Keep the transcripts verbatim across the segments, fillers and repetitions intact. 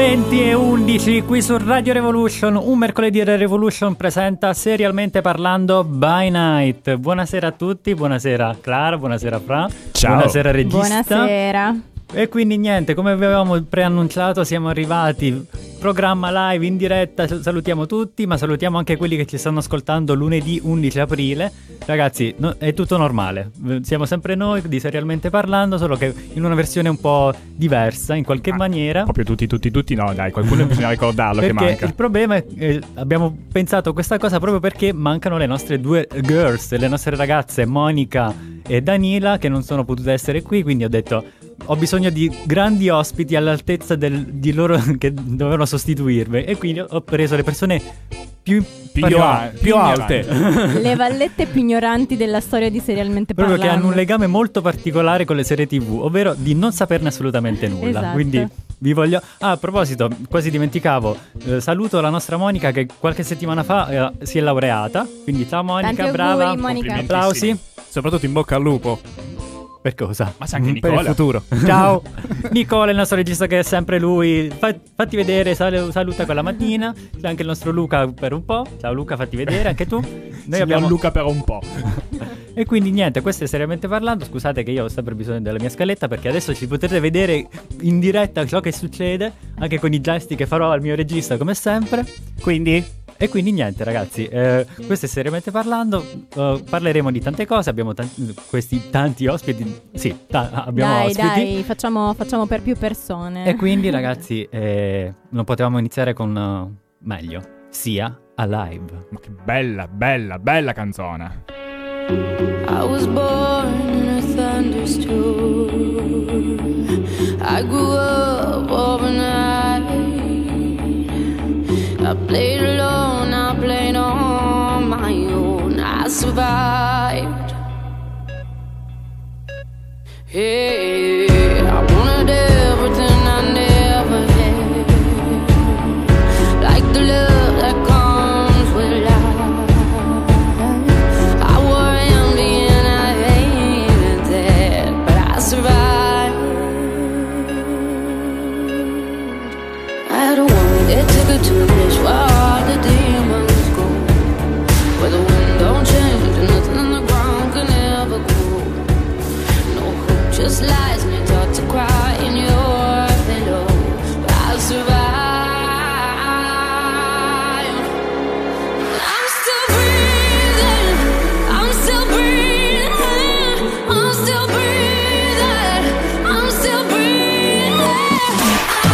venti e undici qui su Radio Revolution. Un mercoledì Revolution presenta Serialmente Parlando by Night. Buonasera a tutti, buonasera Clara, buonasera Fra. Ciao. Buonasera regista. Buonasera. E quindi niente, come vi avevamo preannunciato, siamo arrivati. Programma live in diretta, salutiamo tutti, ma salutiamo anche quelli che ci stanno ascoltando lunedì undici aprile. Ragazzi, no, è tutto normale, siamo sempre noi di Serialmente Parlando, solo che in una versione un po' diversa, in qualche ah, maniera. Proprio tutti, tutti, tutti, no dai, qualcuno bisogna ricordarlo che manca. Il problema è che abbiamo pensato questa cosa proprio perché mancano le nostre due girls, le nostre ragazze Monica e Danila, che non sono potute essere qui, quindi ho detto ho bisogno di grandi ospiti all'altezza del, di loro che dovevano sostituirvi, e quindi ho preso le persone più, più, parla- più alte, le vallette più ignoranti della storia di Serialmente Parlando, proprio che hanno un legame molto particolare con le serie tv, ovvero di non saperne assolutamente nulla. Esatto. Quindi vi voglio ah, a proposito, quasi dimenticavo, eh, saluto la nostra Monica che qualche settimana fa eh, si è laureata, quindi ciao Monica. Tanti brava auguri, Monica. Applausi. Soprattutto in bocca al lupo. Per cosa? Ma sa anche Per Nicola. il futuro. Ciao Nicola, il nostro regista, che è sempre lui. Fa, fatti vedere, sal- saluta quella mattina. C'è anche il nostro Luca per un po'. Ciao Luca, fatti vedere anche tu. Noi abbiamo Luca per un po'. E quindi niente, questo è Seriamente Parlando. Scusate che io ho sempre bisogno della mia scaletta, perché adesso ci potete vedere in diretta ciò che succede, anche con i gesti che farò al mio regista come sempre. Quindi E quindi niente ragazzi, eh, questo è Seriamente Parlando, uh, parleremo di tante cose, abbiamo tanti, questi tanti ospiti, sì, ta- abbiamo dai, ospiti. Dai, facciamo, facciamo per più persone. E quindi ragazzi, eh, non potevamo iniziare con uh, meglio, sia Alive. Ma che bella, bella, bella canzone. I was born in a thunderstorm. I grew up overnight. I played alone, I played on my own. I survived. Hey, I wanted everything I never had, like the love that comes with life. I were empty and I hated that, but I survived. I had a woman that took her to a place where all the demons go, where the wind don't change and nothing on the ground can ever grow. No hope, just lies, and you're taught to cry in your pillow. But I survived. I'm still breathing, I'm still breathing, I'm still breathing, I'm still breathing. I'm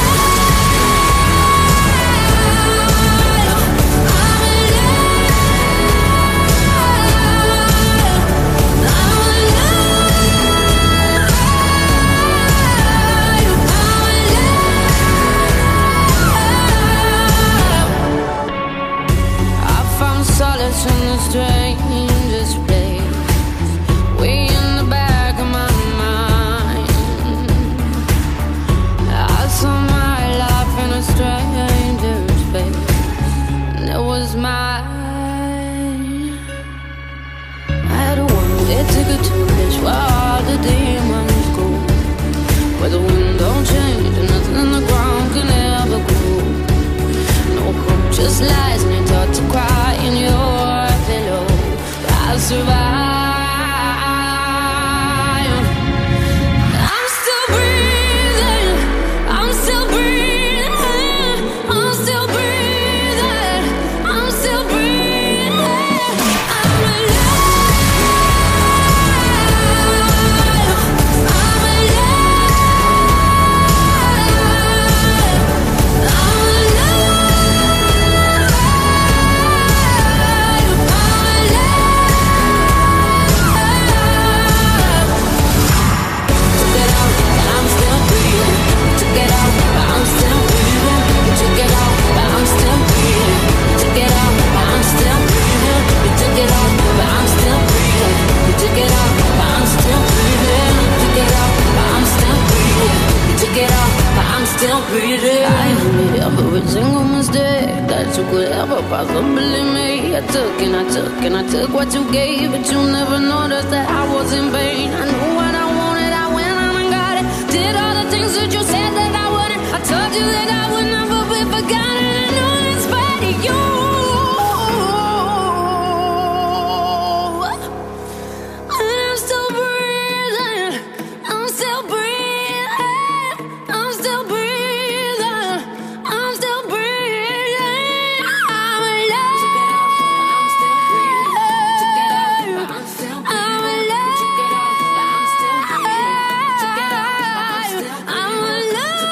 solace in the strangest place, way in the back of my mind. I saw my life in a stranger's face, and it was mine. I had a woman that took her to a place where all the demons go, where the wind don't change and nothing on the ground can ever grow. No hope, just lies, and you're taught to cry in your pillow. I survived. I'm still breathing, I'm still breathing, I'm still breathing, I'm still breathing. I'm alive, I'm alive, I'm every single mistake that you could ever possibly make. I took and I took and I took what you gave, but you never noticed that I was in vain. I knew what I wanted, I went out and got it. Did all the things that you said that I wouldn't. I told you that I would never be forgotten, and all in spite of you. And I'm still breathing, I'm still breathing, I'm still breathing, I'm still breathing. I'm alive, I'm still breathing, I'm still breathing. I'm alive, I'm still breathing, I'm alive.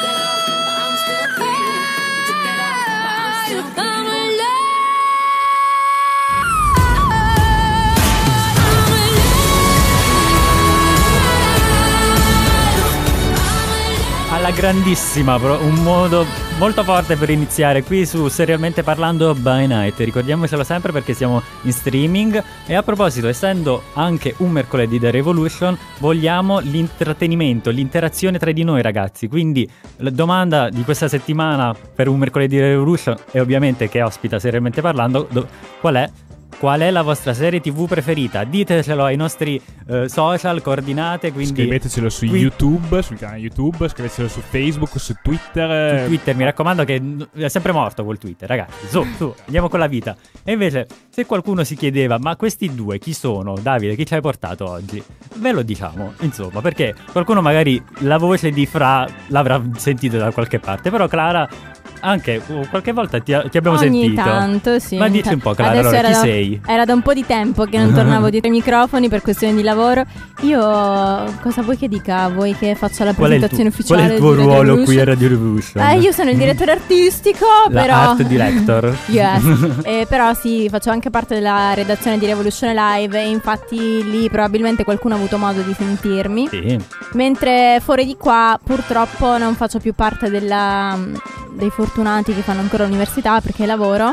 Alla grandissima, pro- un modo molto forte per iniziare qui su Serialmente Parlando by Night. Ricordiamocelo sempre perché siamo in streaming. E a proposito, essendo anche un mercoledì da Revolution, vogliamo l'intrattenimento, l'interazione tra di noi, ragazzi. Quindi la domanda di questa settimana per un mercoledì da Revolution è ovviamente, che ospita Serialmente Parlando, do- qual è? Qual è la vostra serie tivù preferita? Ditecelo ai nostri eh, social, coordinate, quindi scrivetecelo su qui- YouTube, sul canale YouTube, scrivetecelo su Facebook, su Twitter. Su Twitter, mi raccomando, che è sempre morto quel Twitter, ragazzi. Su, su, andiamo con la vita. E invece, se qualcuno si chiedeva, ma questi due chi sono? Davide, chi ci hai portato oggi? Ve lo diciamo, insomma, perché qualcuno magari la voce di Fra l'avrà sentito da qualche parte, però Clara anche uh, qualche volta ti, ti abbiamo Ogni sentito. tanto, sì. Ma dici un po', Clara, Adesso allora, era chi da, sei? Era da un po' di tempo che non tornavo dietro i microfoni per questioni di lavoro. Io, cosa vuoi che dica? Vuoi che faccia la Qual è il presentazione tuo, ufficiale? qual è il tuo di Radio ruolo Revolution? qui a Radio Revolution? Eh, io sono il direttore artistico, La però art director. Yes. eh, Però sì, faccio anche parte della redazione di Revolution Live. E infatti lì probabilmente qualcuno ha avuto modo di sentirmi. Sì. Mentre fuori di qua purtroppo non faccio più parte della, dei fortunati che fanno ancora l'università, perché lavoro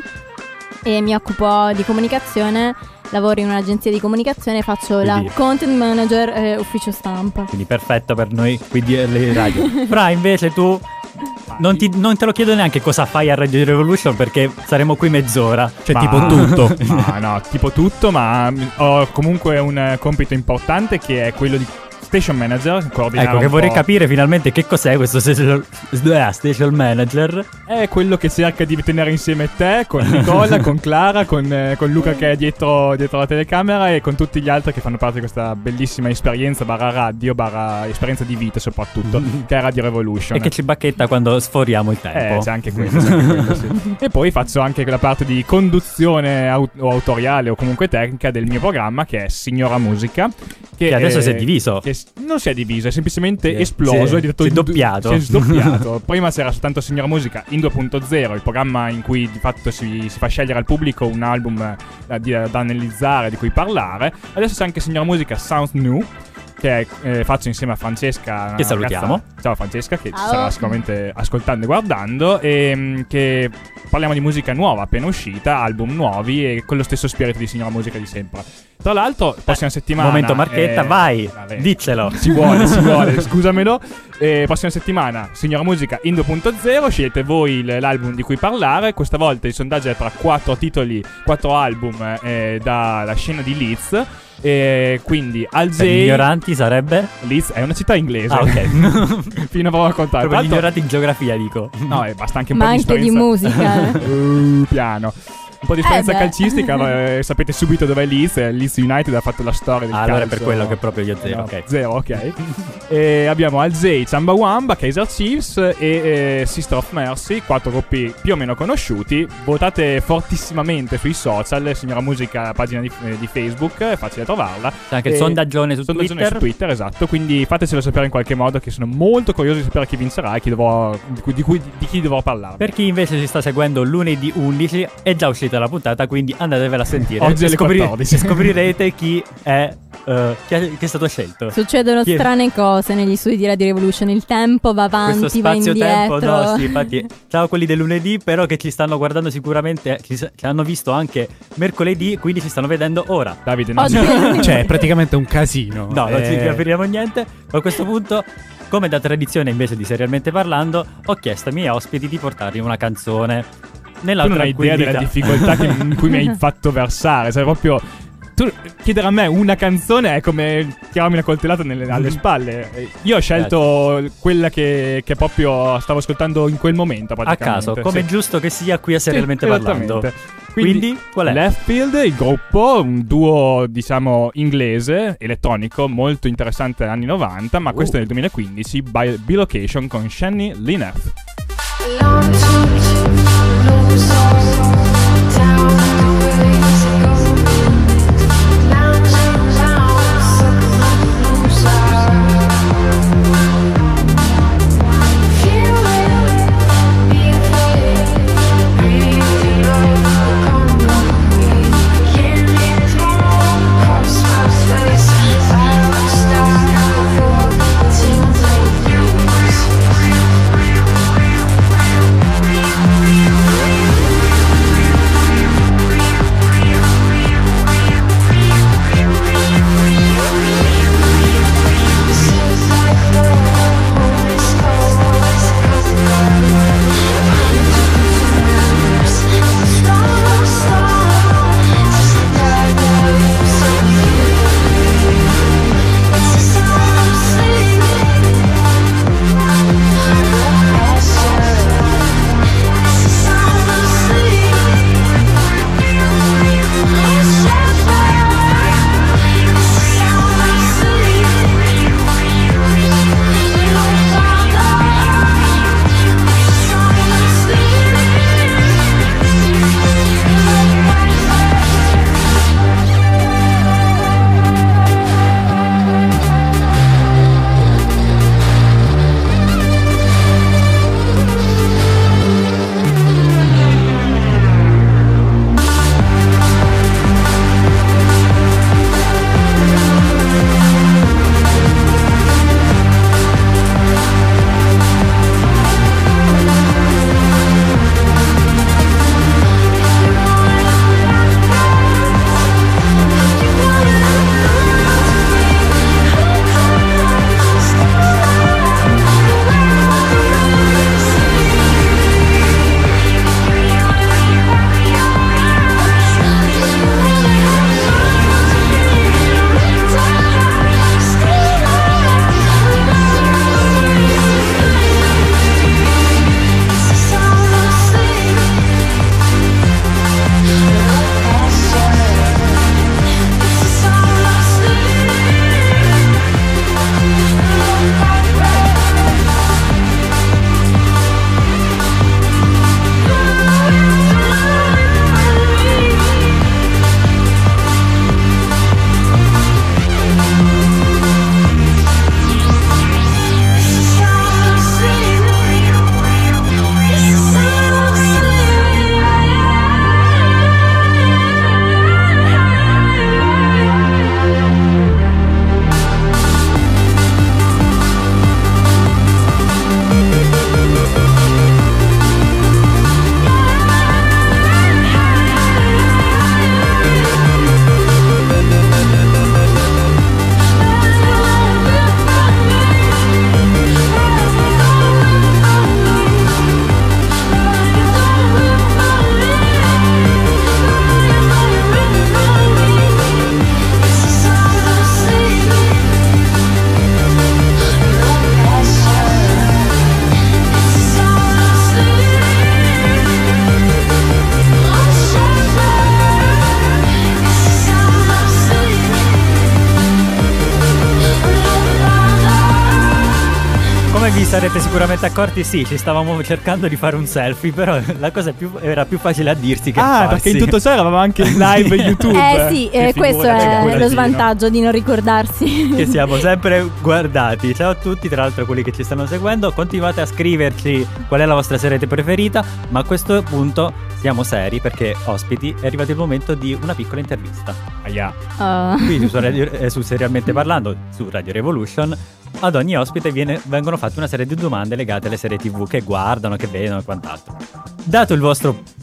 e mi occupo di comunicazione. Lavoro in un'agenzia di comunicazione e faccio Quindi- la content manager eh, ufficio stampa. Quindi perfetto per noi qui di alle radio. Fra, invece tu non, ti- non te lo chiedo neanche cosa fai a Radio Revolution, perché saremo qui mezz'ora. Cioè Ma- tipo tutto. Ma no, tipo tutto, ma mm, ho comunque un eh, compito importante che è quello di station manager, coordinare Ecco, che un vorrei po'. capire finalmente che cos'è questo station, eh, station manager. È quello che cerca di tenere insieme te, con Nicola, con Clara, con, eh, con Luca che è dietro, dietro la telecamera e con tutti gli altri che fanno parte di questa bellissima esperienza barra radio, barra esperienza di vita soprattutto, che è Radio Revolution. E che ci bacchetta quando sforiamo il tempo. Eh, c'è anche quello, c'è anche quello, sì. E poi faccio anche quella parte di conduzione au- o autoriale o comunque tecnica del mio programma, che è Signora Musica. Che, Che adesso eh, si è diviso. che s- non si è diviso, è semplicemente Sì. esploso. Si è- è diventato si è in du- doppiato. Si è sdoppiato. Prima c'era soltanto Signora Musica in due punto zero, il programma in cui di fatto si, si fa scegliere al pubblico un album eh, da, di- da analizzare, di cui parlare. Adesso c'è anche Signora Musica Sounds New, che eh, faccio insieme a Francesca, una Che salutiamo. ragazza- ciao Francesca, che ci Ciao. starà sicuramente ascoltando e guardando, e mh, che parliamo di musica nuova appena uscita, album nuovi e con lo stesso spirito di Signora Musica di sempre. Tra l'altro prossima settimana Momento marchetta, eh, vai, vabbè, diccelo. si vuole, si vuole, scusamelo. Eh, prossima settimana Signora Musica in due punto zero, scegliete voi l- l'album di cui parlare. Questa volta il sondaggio è tra quattro titoli, quattro album eh, dalla scena di Leeds. E quindi Per gli Alzey, ignoranti sarebbe? Leeds è una città inglese. Ah, ok. Fino a prova contrario. Per gli Tra l'altro- ignoranti in geografia, dico. No, eh, basta anche un Ma po' di anche di esperienza. musica. eh. Uh, piano. Un po' di esperienza Eh beh. calcistica, eh, sapete subito dov'è Leeds. eh, Leeds United ha fatto la storia del Ah, calcio. allora è per quello che proprio io zero, No, ok. Zero, ok. E abbiamo Alzey, Chumbawamba, Kaiser Chiefs e eh, Sister of Mercy, quattro gruppi più o meno conosciuti. Votate fortissimamente sui social, Signora Musica, pagina di, eh, di Facebook, è facile trovarla. C'è anche il E- sondaggione su sondaggione Twitter. su Twitter, esatto. Quindi fatecelo sapere in qualche modo, che sono molto curioso di sapere chi vincerà e chi dovrò, di, cui, di, cui, di chi dovrò parlare. Per chi invece ci sta seguendo lunedì undici è già uscita la puntata, quindi andatevela a sentire. Oggi e alle quattordici. e scoprirete chi è, eh, chi, è chi è stato scelto. Succedono Chi è- strane cose negli studi di Radio Revolution. Il tempo va avanti, Questo va spazio-tempo, indietro. no, sì, infatti. Ciao quelli del lunedì, però che ci stanno guardando sicuramente, ci, ci hanno visto anche mercoledì, quindi ci stanno vedendo ora. Davide, no, Oggi- Cioè, è praticamente un casino. No, non ci Eh, capiremo niente. Ma a questo punto, come da tradizione invece di Serialmente Parlando, ho chiesto ai miei ospiti di portarmi una canzone. Nella tu non hai idea della tranquillità. difficoltà che- in cui mi hai fatto versare. Cioè, proprio tu chiedere a me una canzone è come tirarmi una coltellata nelle, alle spalle. Io ho scelto quella che, che proprio stavo ascoltando in quel momento, a caso, come sì. giusto che sia qui a Serialmente Sì, Parlando. Quindi, Quindi qual è? Left Field, il gruppo, un duo diciamo inglese, elettronico, molto interessante negli anni novanta, ma uh. questo è nel duemilaquindici, by Bilocation con Shani Lineth. vi sarete sicuramente accorti, sì, ci stavamo cercando di fare un selfie, però la cosa più, era più facile a dirsi che ah, a farsi. Ah, perché in tutto ciò eravamo anche in live YouTube. Eh sì, eh, questo è lo svantaggio di non ricordarsi. Che siamo sempre guardati. Ciao a tutti, tra l'altro quelli che ci stanno seguendo, continuate a scriverci qual è la vostra serie preferita, ma a questo punto siamo seri perché ospiti, è arrivato il momento di una piccola intervista. Aia. Oh. Qui su, radio, eh, su Serialmente Parlando, su Radio Revolution, ad ogni ospite viene, vengono fatte una serie di domande legate alle serie tv che guardano, che vedono e quant'altro. Dato il vostro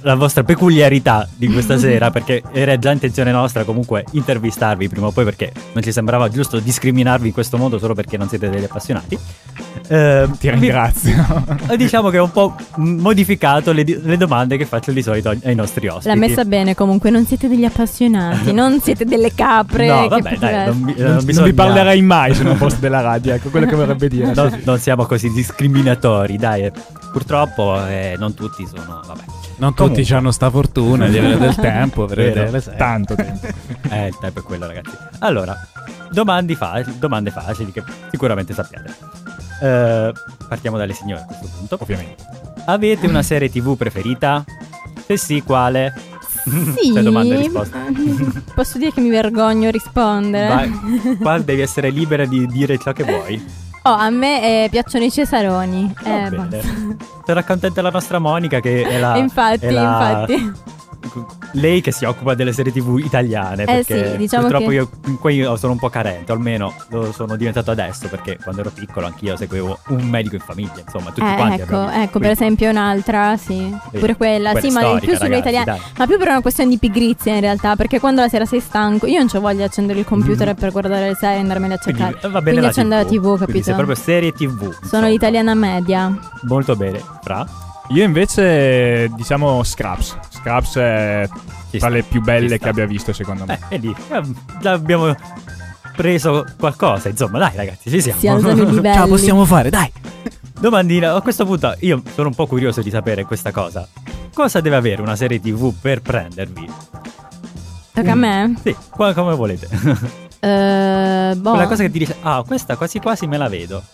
la vostra peculiarità di questa sera, perché era già intenzione nostra comunque intervistarvi prima o poi, perché non ci sembrava giusto discriminarvi in questo modo solo perché non siete degli appassionati. Eh, Ti ringrazio. vi- diciamo che ho un po' modificato le, di- le domande che faccio di solito ai nostri ospiti. L'ha messa bene comunque, non siete degli appassionati, non siete delle capre. No, che vabbè, potrebbe dai, non, bi- Non, non non bisogna- vi parlerei mai se non fosse della radio, ecco quello che vorrebbe dire. non, non siamo così discriminatori, dai. eh. Purtroppo eh, non tutti sono, vabbè. Non Comunque. tutti hanno sta fortuna di avere del tempo per Vero. vedere sai. Tanto tempo. Eh, il tempo è quello, ragazzi. Allora, domande, fa- domande facili che sicuramente sappiate. Eh, partiamo dalle signore a questo punto. Ovviamente. Avete una serie tivù preferita? Se sì, quale? Sì. C'è domanda e risposta. Posso dire che mi vergogno a rispondere? Vai, qua devi essere libera di dire ciò che vuoi. Oh, a me eh, piacciono i Cesaroni. Va Eh, bene. basta. Sarà contenta la nostra Monica che è la... Infatti, è la- infatti. Lei che si occupa delle serie tivù italiane, Eh perché sì, diciamo purtroppo che- io in cui sono un po' carente, o almeno lo sono diventato adesso, perché quando ero piccolo anch'io seguivo un medico in famiglia, insomma, tutti Eh, quanti ecco, abbiamo- ecco, per quindi- esempio un'altra, sì. Sì, Pure quella, quella sì, ma di storica, più sulle ragazzi, italiane. dai. Ma più per una questione di pigrizia in realtà, perché quando la sera sei stanco, io non c'ho voglia di accendere il computer per guardare le serie e andarmene a Quindi, cercare. eh, va bene Quindi la accendo la tivù, tivù, quindi capito? sei proprio serie tivù. Sono insomma. l'italiana media. Molto bene. Fra? Io invece diciamo Scraps. Scraps è Ci tra sta, le più ci belle sta. che abbia visto secondo me. Eh, e lì eh, già abbiamo preso qualcosa, insomma, dai ragazzi, ci siamo. Si alzano i livelli. Ce la possiamo fare, dai. Domandina, a questo punto io sono un po' curioso di sapere questa cosa. Cosa deve avere una serie tivù per prendervi? Tocca a me? Sì, qua- come volete. Eh, boh. Quella cosa che ti dice, ah, questa quasi quasi me la vedo.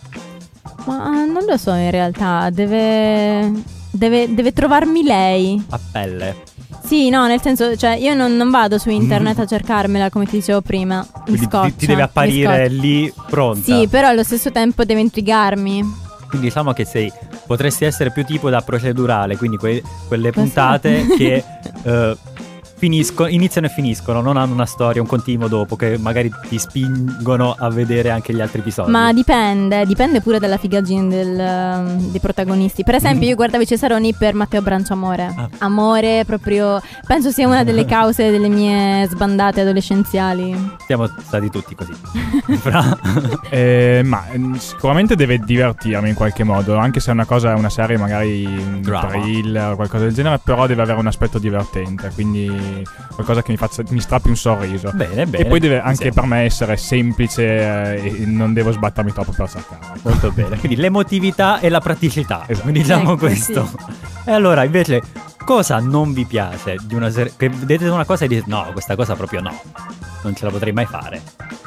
Ma non lo so in realtà, deve... Deve, deve trovarmi lei. A pelle. Sì, no, nel senso, cioè io non, non vado su internet a cercarmela come ti dicevo prima. Mi Quindi scoccia. ti, ti deve mi apparire scoccia. lì pronta. Sì, però allo stesso tempo deve intrigarmi. Quindi diciamo che sei, potresti essere più tipo da procedurale, quindi que- quelle Cosa? puntate che eh, finiscono, iniziano e finiscono, non hanno una storia, un continuo dopo, che magari ti spingono a vedere anche gli altri episodi. Ma dipende, dipende pure dalla figaggine del, dei protagonisti. Per esempio, io guardavo i Cesaroni per Matteo Branciamore. Ah. Amore, proprio. Penso sia una delle cause delle mie sbandate adolescenziali. Siamo stati tutti così. Fra? Eh, ma mm, sicuramente deve divertirmi in qualche modo, anche se è una cosa, una serie magari un Drama. thriller o qualcosa del genere, però deve avere un aspetto divertente, quindi qualcosa che mi faccia, mi strappi un sorriso. Bene, bene. E poi deve Mi anche sembra. per me essere semplice eh, e non devo sbattermi troppo per cercarla. Molto bene. Quindi l'emotività e la praticità. Esatto. Quindi diciamo Ecco, questo. sì. E allora, invece, cosa non vi piace di una serie? Che vedete una cosa e dite, no, questa cosa proprio no. Non ce la potrei mai fare.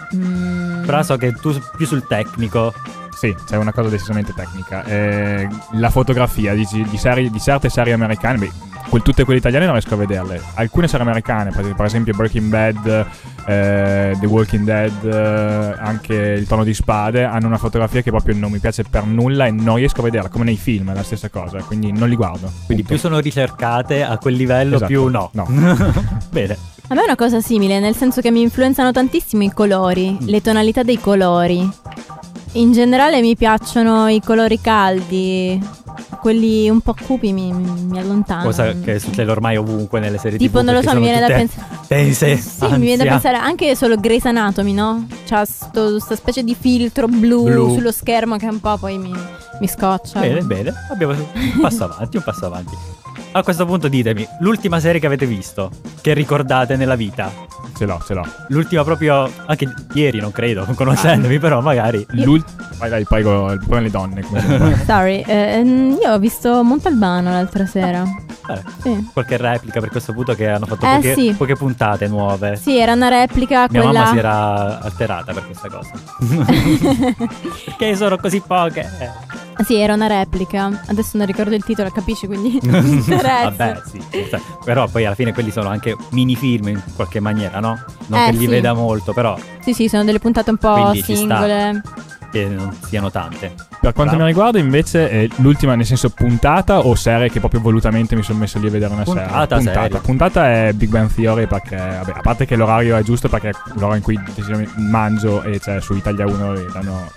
Mm. Però so che tu più sul tecnico. Sì, c'è una cosa decisamente tecnica. Eh, la fotografia di, di, serie, di certe serie americane, beh, quel- tutte quelle italiane non riesco a vederle. Alcune serie americane, per, per esempio Breaking Bad, eh, The Walking Dead, eh, anche Il Trono di Spade, hanno una fotografia che proprio non mi piace per nulla e non riesco a vederla, come nei film, è la stessa cosa, quindi non li guardo. Quindi più sono ricercate a quel livello, Esatto. più no. No. Bene. A me è una cosa simile, nel senso che mi influenzano tantissimo i colori, le tonalità dei colori. In generale mi piacciono i colori caldi, quelli un po' cupi mi, mi allontanano. Cosa che succede ormai ovunque nelle serie Tipo, tivù, non lo perché so, mi sono viene da tutte pensare. tense, Sì, mi viene da ansia. pensare anche solo Grey's Anatomy, no? C'ha sto, sta specie di filtro blu, Blu. sullo schermo che un po' poi mi, mi scoccia. Bene, bene. Abbiamo un passo avanti, un passo avanti. A questo punto ditemi, l'ultima serie che avete visto, che ricordate nella vita? Ce l'ho, ce l'ho. L'ultima proprio, anche ieri non credo, conoscendomi, però magari... L'ult- vai, vai, prego, il problema le donne. Come Sorry, eh, mm, io ho visto Montalbano l'altra sera. Eh, Sì. qualche replica per questo punto che hanno fatto Eh, poche, sì. poche puntate nuove. Sì, era una replica Mia quella. mamma si era alterata per questa cosa. Perché sono così poche? Eh. Sì, era una replica. Adesso non ricordo il titolo, capisci? Quindi non mi interessa. Vabbè, sì. Cioè, però poi alla fine quelli sono anche mini film in qualche maniera, no? Non Eh, che li sì. veda molto, però Sì, sì, sono delle puntate un po' Quindi ci sta. singole. che non siano tante. Per quanto Bravo. mi riguarda invece è l'ultima, nel senso puntata o serie che proprio volutamente mi sono messo lì a vedere una Puntata, serie. serie. Puntata è Big Bang Theory perché, vabbè, a parte che l'orario è giusto perché è l'ora in cui decisamente mangio e cioè su Italia uno le danno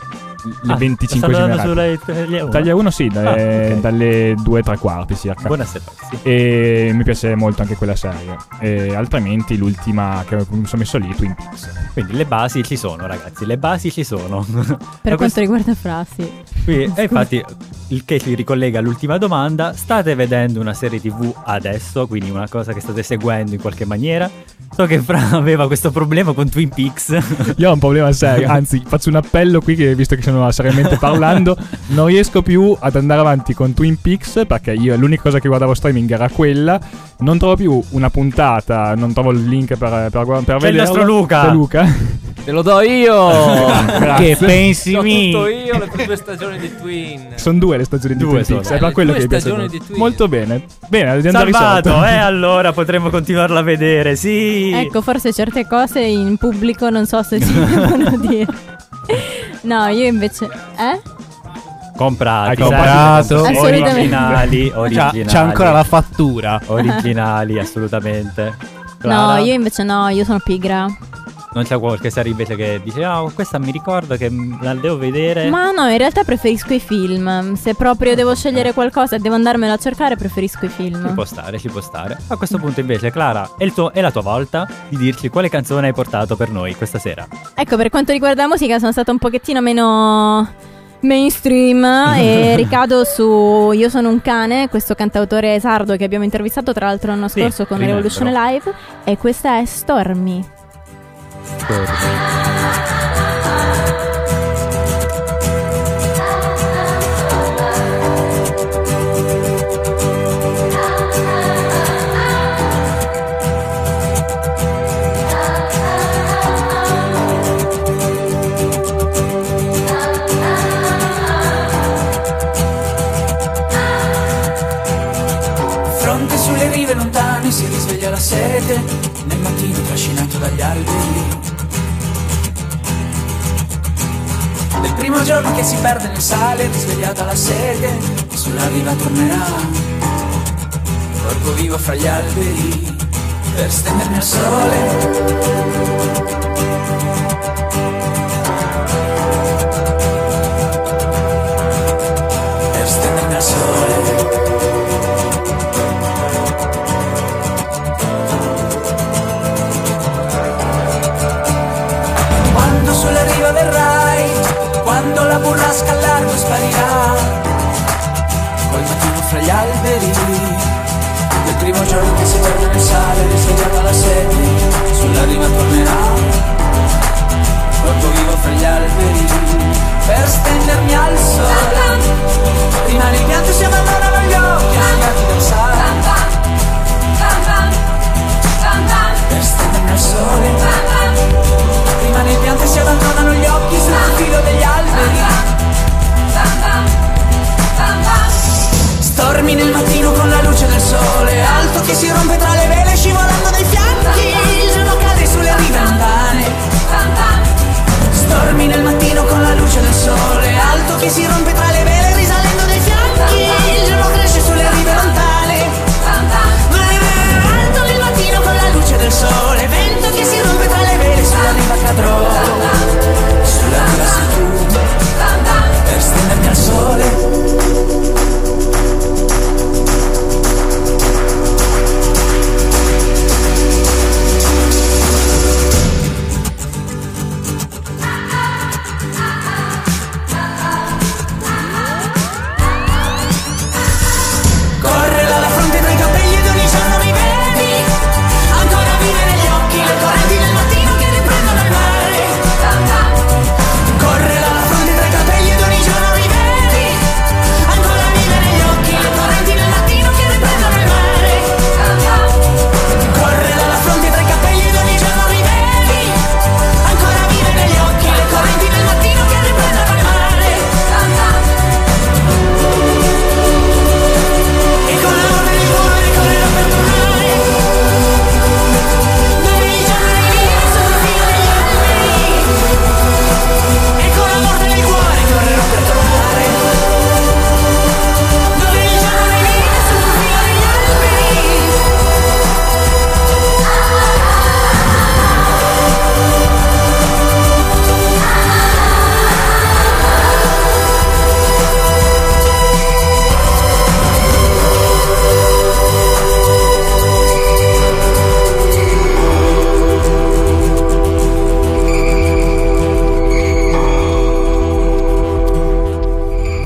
le Ah, venticinquesime sta andando rap. sulla Italia uno? Italia uno sì, dalle, Ah, ok. dalle due e tre quarti circa. Buonasera, sì. E mi piace molto anche quella serie. E altrimenti l'ultima che mi sono messo lì, Twin Peaks. Quindi le basi ci sono, ragazzi, le basi ci sono. Per Ma quanto riguarda Frasi. Qui, e infatti, il che si ricollega all'ultima domanda: state vedendo una serie tivù adesso? Quindi una cosa che state seguendo in qualche maniera? So che Fra aveva questo problema con Twin Peaks. Io ho un problema serio, anzi faccio un appello qui che visto che sono seriamente parlando, non riesco più ad andare avanti con Twin Peaks perché io l'unica cosa che guardavo streaming era quella, non trovo più una puntata, non trovo il link per, per, per C'è il vederla. nostro Luca. C'è Luca. Te lo do io! Grazie. Che pensi Ho mi? tutto io le prime stagioni di Twin. Sono due le stagioni di Due Twin Peaks, sono. è per Le quello due che mi piace stagioni molto. di Twin. Molto bene. Bene, abbiamo già Salvato, risolto. eh, allora potremo continuarla a vedere, sì. Ecco, forse certe cose in pubblico non so se si devono dire. No, io invece... Eh? Comprati, Hai sai, comprato? Assolutamente. originali, C'ha, originali. c'ha ancora la fattura. Originali, assolutamente. No, Clara, io invece no, io sono pigra. non c'è qualche serie invece che dice ah, questa mi ricordo che m- la devo vedere. Ma no, in realtà preferisco i film. Se proprio devo scegliere qualcosa e devo andarmelo a cercare, preferisco i Ci film. può stare, ci può stare. A questo punto invece Clara, è, il tuo- è la tua volta di dirci quale canzone hai portato per noi questa sera. Ecco, per quanto riguarda la musica sono stata un pochettino meno mainstream e ricado su Io sono un cane, questo cantautore sardo che abbiamo intervistato tra l'altro l'anno Sì, scorso con rimembro. Revolution Live, e questa è Stormy. Fronte sulle rive lontane si risveglia la sete, nel mattino trascinato dagli alberi. Del primo giorno che si perde nel sale, risvegliata la sete, sulla riva tornerà. Corpo vivo fra gli alberi, per stendermi al sole. Per stendermi al sole. Quando sulla riva verrai, quando la burrasca al largo sparirà, col mattino fra gli alberi, del primo giorno che si perde nel sale, risvegliata la sete, sulla riva tornerà.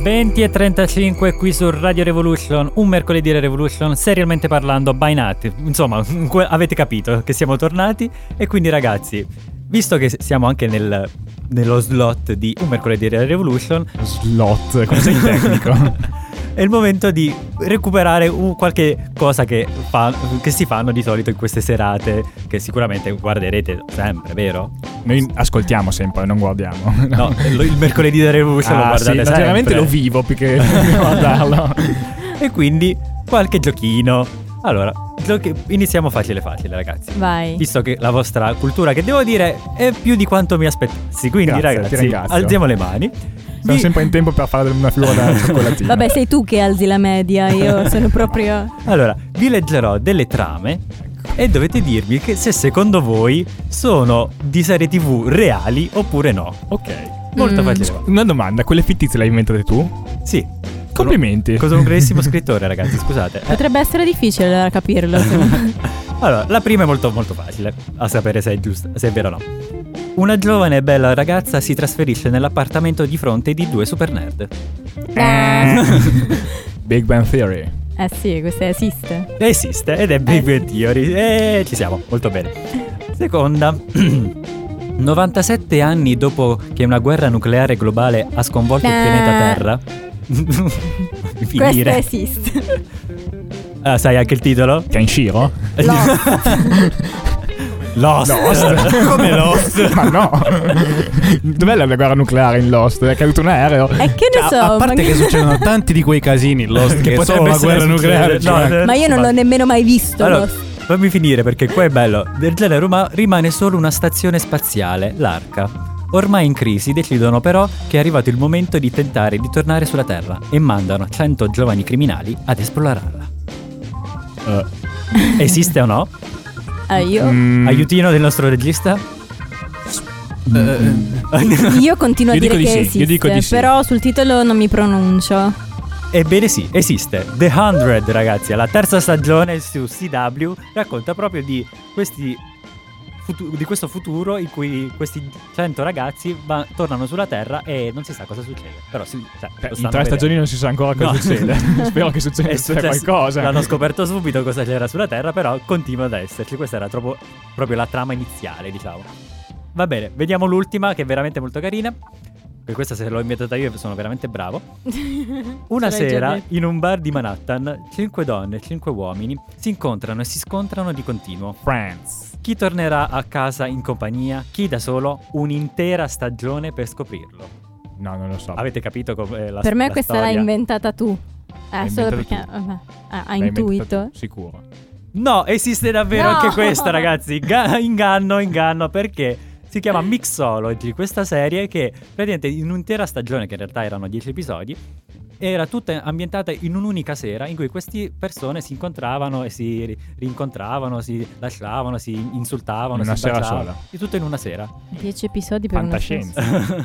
venti e trentacinque qui su Radio Revolution, un mercoledì Revolution, serialmente parlando, by night. Insomma, avete capito che siamo tornati. E quindi ragazzi, visto che siamo anche nel, nello slot di un mercoledì Revolution, Slot, come sei tecnico? è il momento di recuperare un, qualche cosa che, fa, che si fanno di solito in queste serate, che sicuramente guarderete sempre, vero? Noi ascoltiamo sempre, non guardiamo. No, lo- il mercoledì della Revolution lo Ah, guardate sì, sempre. generalmente lo vivo più che guardarlo. E quindi qualche giochino. Allora, giochi- iniziamo facile facile ragazzi. Vai. Visto che la vostra cultura, che devo dire, è più di quanto mi aspettassi. Quindi Grazie, ti ragazzi, ringrazio. alziamo le mani. Siamo Vi- sempre in tempo per fare una figura da cioccolatino. Vabbè, sei tu che alzi la media, io sono proprio... Allora, vi leggerò delle trame e dovete dirmi che se secondo voi sono di serie tv reali oppure no. Ok. Molto Mm. facile. Una domanda, quelle fittizie le hai inventate tu? Sì. Complimenti. Cosa un grandissimo scrittore, ragazzi, scusate. Eh, Potrebbe essere difficile da capirlo. Allora, la prima è molto molto facile a sapere se è giusta, se è vero o no. Una giovane e bella ragazza si trasferisce nell'appartamento di fronte di due super nerd. Big Bang Theory. Eh sì, questa esiste. Esiste ed è Big Bang Theory. E ci siamo, molto bene. Seconda. novantasette anni dopo che una guerra nucleare globale ha sconvolto il Eh. pianeta Terra. Questa Finire. esiste. Ah, sai anche il titolo? Kenshiro? Lost. Lost. Come Lost? Ma no. Dov'è la guerra nucleare in Lost? È caduto un aereo? E che ne so, a parte magari- che succedono tanti di quei casini in Lost che, Che solo potrebbe la essere guerra nucleare succedere. cioè. No, ma io non l'ho nemmeno mai visto. Allora, Lost. fammi finire perché qua è bello. Del genere uma- rimane solo una stazione spaziale, l'Arca. Ormai in crisi decidono però che è arrivato il momento di tentare di tornare sulla Terra e mandano cento giovani criminali ad esplorarla. Uh, Esiste o no? Eh, io, mm, Aiutino del nostro regista? io continuo a Io dico dire di che sì, io esiste, dico di sì. però sul titolo non mi pronuncio. Ebbene sì, esiste. The hundred, ragazzi, alla terza stagione su C W racconta proprio di questi futu- di questo futuro in cui questi cento ragazzi va- tornano sulla Terra e non si sa cosa succede. Però sì, cioè, Beh, lo in stanno tre vedendo. stagioni non si sa ancora cosa No. succede. Spero che succeda È successo- qualcosa. L'hanno scoperto subito cosa c'era sulla Terra, però continua ad esserci. Questa era troppo, proprio la trama iniziale, diciamo. Va bene, vediamo l'ultima, che è veramente molto carina. Per questa, se l'ho inventata io, sono veramente bravo. Una Ce l'hai già sera, detto. in un bar di Manhattan, cinque donne e cinque uomini si incontrano e si scontrano di continuo. France. Chi tornerà a casa in compagnia, chi da solo, un'intera stagione per scoprirlo. No, non lo so. Avete capito com'è la Per me la questa storia? l'hai inventata tu. L'hai Eh, solo inventata perché vabbè, ah, hai L'hai inventata intuito. tu, Sicuro. No, esiste davvero No! anche questa, ragazzi. Ga- inganno, inganno, perché si chiama Mixology, questa serie che praticamente in un'intera stagione, che in realtà erano dieci episodi, era tutta ambientata in un'unica sera in cui queste persone si incontravano e si ri- rincontravano, si lasciavano, si insultavano, In una si sera baciavano. sola. E tutto in una sera. Dieci episodi per una Fantascienza.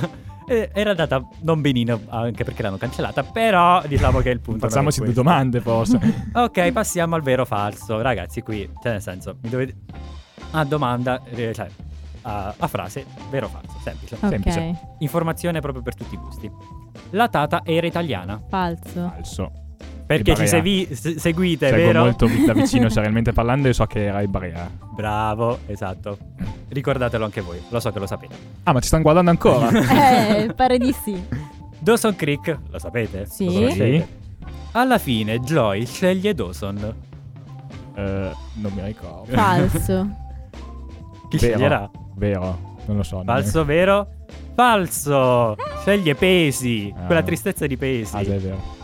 E era andata non benino, anche perché l'hanno cancellata, però diciamo che è il punto. Facciamoci non è due questo. domande, forse. Ok, passiamo al vero o falso. Ragazzi, qui, cioè nel senso, mi dovete... A domanda, eh, cioè, a, a frase, vero o falso, semplice. Ok, Semplice. Informazione proprio per tutti i gusti. La Tata era italiana. falso. Falso. Perché Ibarea. ci segui- se- seguite, Seguo vero? molto da vicino serialmente parlando e so che era Ibarea. Bravo, esatto. Ricordatelo anche voi, lo so che lo sapete. Ah, ma ci stanno guardando ancora? Eh, pare di sì. Dawson Creek, lo sapete? Sì. Lo conoscete? Alla fine Joy sceglie Dawson. Eh, non mi ricordo. Falso. Chi Vero. sceglierà? Vero, non lo so. non Falso, vero? Falso! Sceglie Pesi, Ah. quella tristezza di Pesi. Ah, sì, è vero.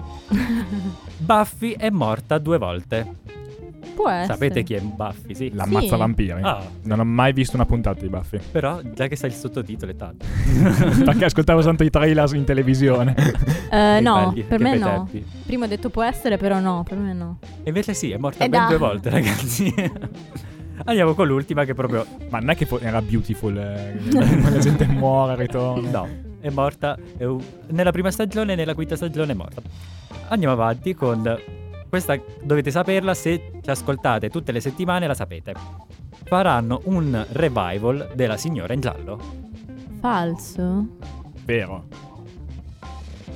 Buffy è morta due volte. Può essere. Sapete chi è Buffy? Sì. L'ammazza Sì. vampiri. Ah. Non ho mai visto una puntata di Buffy. Però già che sai il sottotitolo è tanto. Perché ascoltavo tanto i trailer in televisione. Eh, Che no, belli, per che me bei no. tempi. Prima ho detto può essere, però no, per me no. E invece sì, è morta Eh, ben dai. due volte, ragazzi. Andiamo con l'ultima che proprio... Ma non è che fo- era Beautiful. Eh, la gente muore, ritorna. No, è morta è un- nella prima stagione e nella quinta stagione è morta. Andiamo avanti con questa, dovete saperla, se ci ascoltate tutte le settimane la sapete. Faranno un revival della Signora in Giallo. Falso. Vero.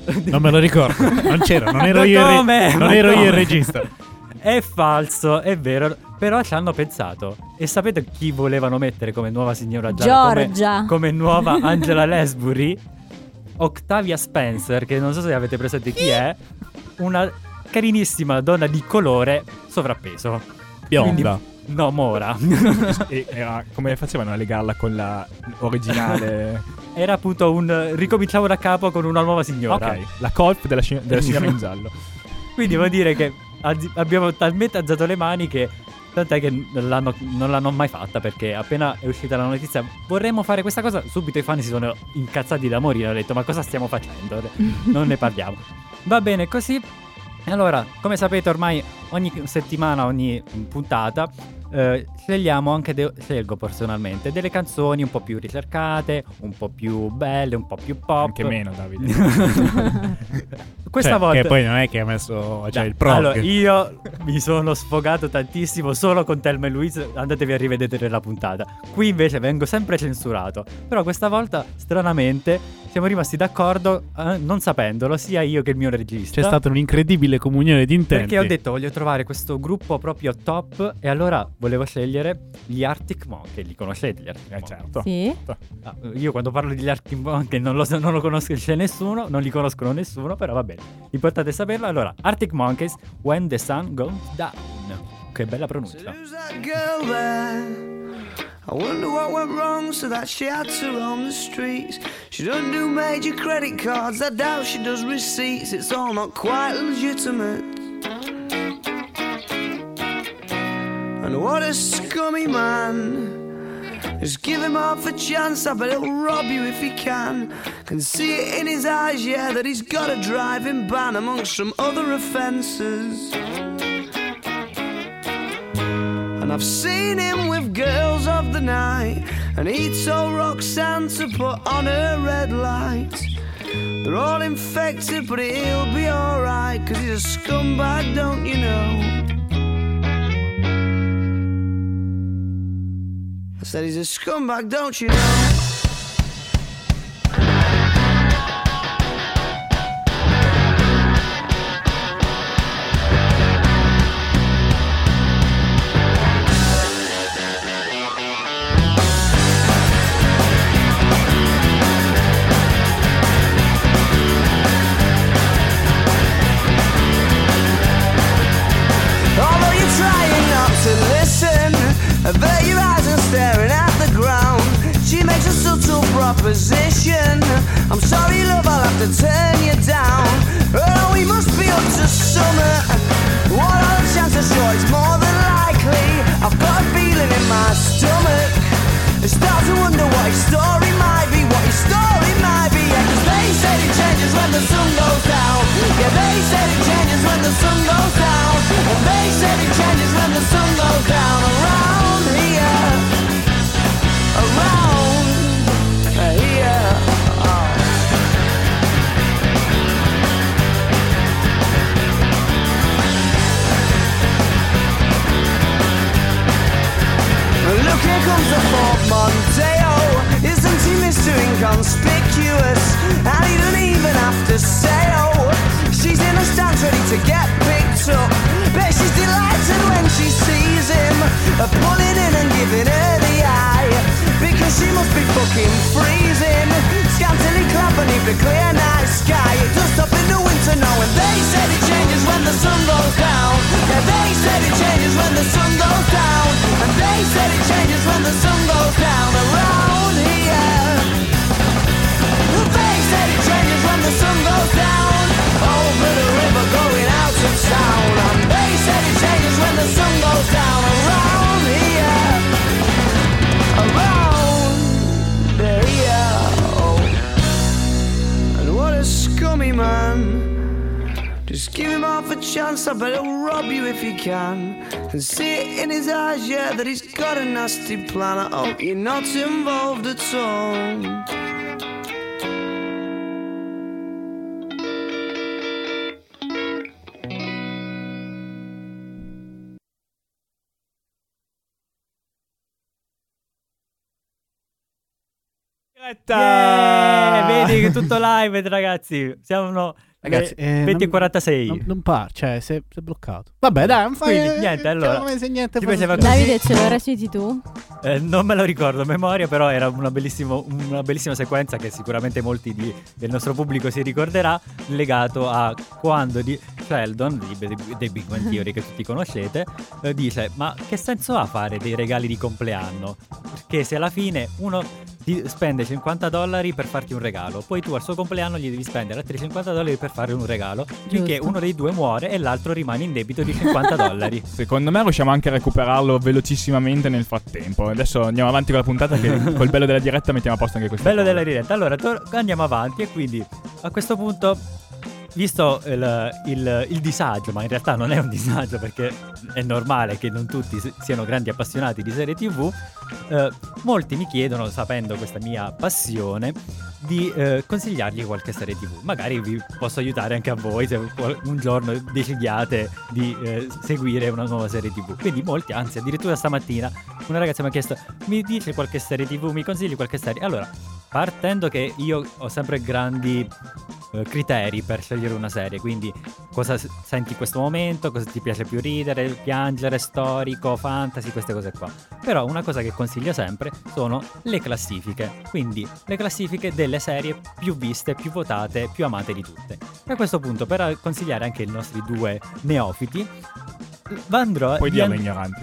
Non me lo ricordo. Non c'ero, non ero Ma io, il re- come? non Ma ero io il come? regista. È falso, è vero. Però ci hanno pensato. E sapete chi volevano mettere come nuova signora Gialla? Giorgia. Come, come nuova Angela Lansbury? Octavia Spencer, che non so se avete presente chi è. Una carinissima donna di colore sovrappeso. Bionda. Quindi- no, mora. E era, come facevano a legarla con la originale? Era appunto un ricominciamo da capo con una nuova signora. Ok, la colp della, sci- della signora in giallo. Quindi vuol dire che az- abbiamo talmente alzato le mani che tant'è che non l'hanno, non l'hanno mai fatta, perché appena è uscita la notizia vorremmo fare questa cosa, subito i fan si sono incazzati da morire, hanno detto ma cosa stiamo facendo? Non ne parliamo. Va bene così. Allora, come sapete ormai ogni settimana, ogni puntata eh, scegliamo anche, de- scelgo personalmente delle canzoni un po' più ricercate, un po' più belle, un po' più pop. Anche meno, Davide. Questa Cioè, volta che poi non è che ha messo cioè, Dai, il prog. Allora, io mi sono sfogato tantissimo solo con Thelma e Louise, andatevi a rivedere la puntata. Qui invece vengo sempre censurato. Però questa volta, stranamente, siamo rimasti d'accordo, eh, non sapendolo, sia io che il mio regista. C'è stata un'incredibile comunione di intenti. Perché ho detto voglio trovare questo gruppo proprio top e allora volevo scegliere gli Arctic Monkey. Li conoscete gli Arctic Eh Monkey? certo. Sì. Ah, io quando parlo degli Arctic Monkey non lo, so- non lo conosco, c'è nessuno, non li conoscono nessuno, però va bene. L'importante è saperlo. Allora, Arctic Monkeys, When the Sun Goes Down. Che bella pronuncia. Who's that girl there? I wonder what went wrong so that she had to roam the streets. She doesn't do major credit cards, I doubt she does receipts. It's all not quite legitimate. And what a scummy man. Just give him half a chance, I bet he'll rob you if he can. Can see it in his eyes, yeah, that he's got a driving ban amongst some other offences. And I've seen him with girls of the night, and he told Roxanne to put on her red light. They're all infected, but he'll be alright, cause he's a scumbag, don't you know? I said he's a scumbag, don't you know? Although you're trying not to listen, I bet your eyes are staring at the ground. She makes a subtle proposition. I'm sorry, love, I'll have to turn you down. Oh, we must be up to summer. What are the chances? Sure, it's more than likely. I've got a feeling in my stomach. I start to wonder what his story might be, what his story might be. Yeah, 'cause they said it changes when the sun goes down. Yeah, they said it changes when the sun goes down. And they said it changes when the sun goes down. Around here, around here. Oh. Look, here comes the Fort Mondeo. Isn't he Mister Inconspicuous? And he doesn't even have to say oh. She's in the stands ready to get picked up. Bet she's delighted when she sees him, uh, pulling in and giving her the eye. Because she must be fucking freezing, scantily clad beneath the clear night sky. It does stop in the winter now, and they said it changes when the sun goes down. Yeah, they said it changes when the sun goes down. And they said it changes when the sun goes down. Around here, they said it changes when the sun goes down. Over the river going out of town. And they said it changes when the sun goes down. Around here, around here. Oh. And what a scummy man. Just give him half a chance, I bet he'll rob you if he can. Can see it in his eyes, yeah, that he's got a nasty plan. I hope you're not involved at all. Yeah, vedi che tutto live, ragazzi. Siamo Ragazzi, le eh, venti e non- quarantasei. Non, non par, cioè, si è, si è bloccato. Vabbè, dai, non fai Quindi, niente, allora, come se niente ci fosse piaceva successo. Davide, ce lo reciti tu? Eh, non me lo ricordo a memoria, però era una, bellissimo, una bellissima sequenza che sicuramente molti di- del nostro pubblico si ricorderà, legato a quando di Sheldon, di, di- dei Big Bang Theory che tutti conoscete, eh, dice: ma che senso ha fare dei regali di compleanno? Perché se alla fine uno ti spende cinquanta dollari per farti un regalo, poi tu al suo compleanno gli devi spendere altri cinquanta dollari per fare un regalo, finché Giusto. uno dei due muore e l'altro rimane in debito di cinquanta dollari. Secondo me riusciamo anche a recuperarlo velocissimamente nel frattempo. Adesso andiamo avanti con la puntata che col bello della diretta mettiamo a posto anche questo. Bello della diretta. Allora, tor- andiamo avanti e quindi a questo punto, visto il, il- il disagio, ma in realtà non è un disagio perché è normale che non tutti si- siano grandi appassionati di serie tivù, eh, molti mi chiedono, sapendo questa mia passione, di eh, consigliargli qualche serie tivù. Magari vi posso aiutare anche a voi se qual- un giorno decidiate di eh, seguire una nuova serie tivù. Quindi molti, anzi addirittura stamattina una ragazza mi ha chiesto: mi dice qualche serie tivù, mi consigli qualche serie? Allora, partendo che io ho sempre grandi eh, criteri per scegliere una serie, quindi cosa s- senti in questo momento, cosa ti piace più ridere, piangere, storico, fantasy, queste cose qua. Però una cosa che consiglio sempre sono le classifiche, quindi le classifiche delle serie più viste, più votate, più amate di tutte. E a questo punto, per consigliare anche i nostri due neofiti, andrò Puoi vi dirlo an- ignoranti.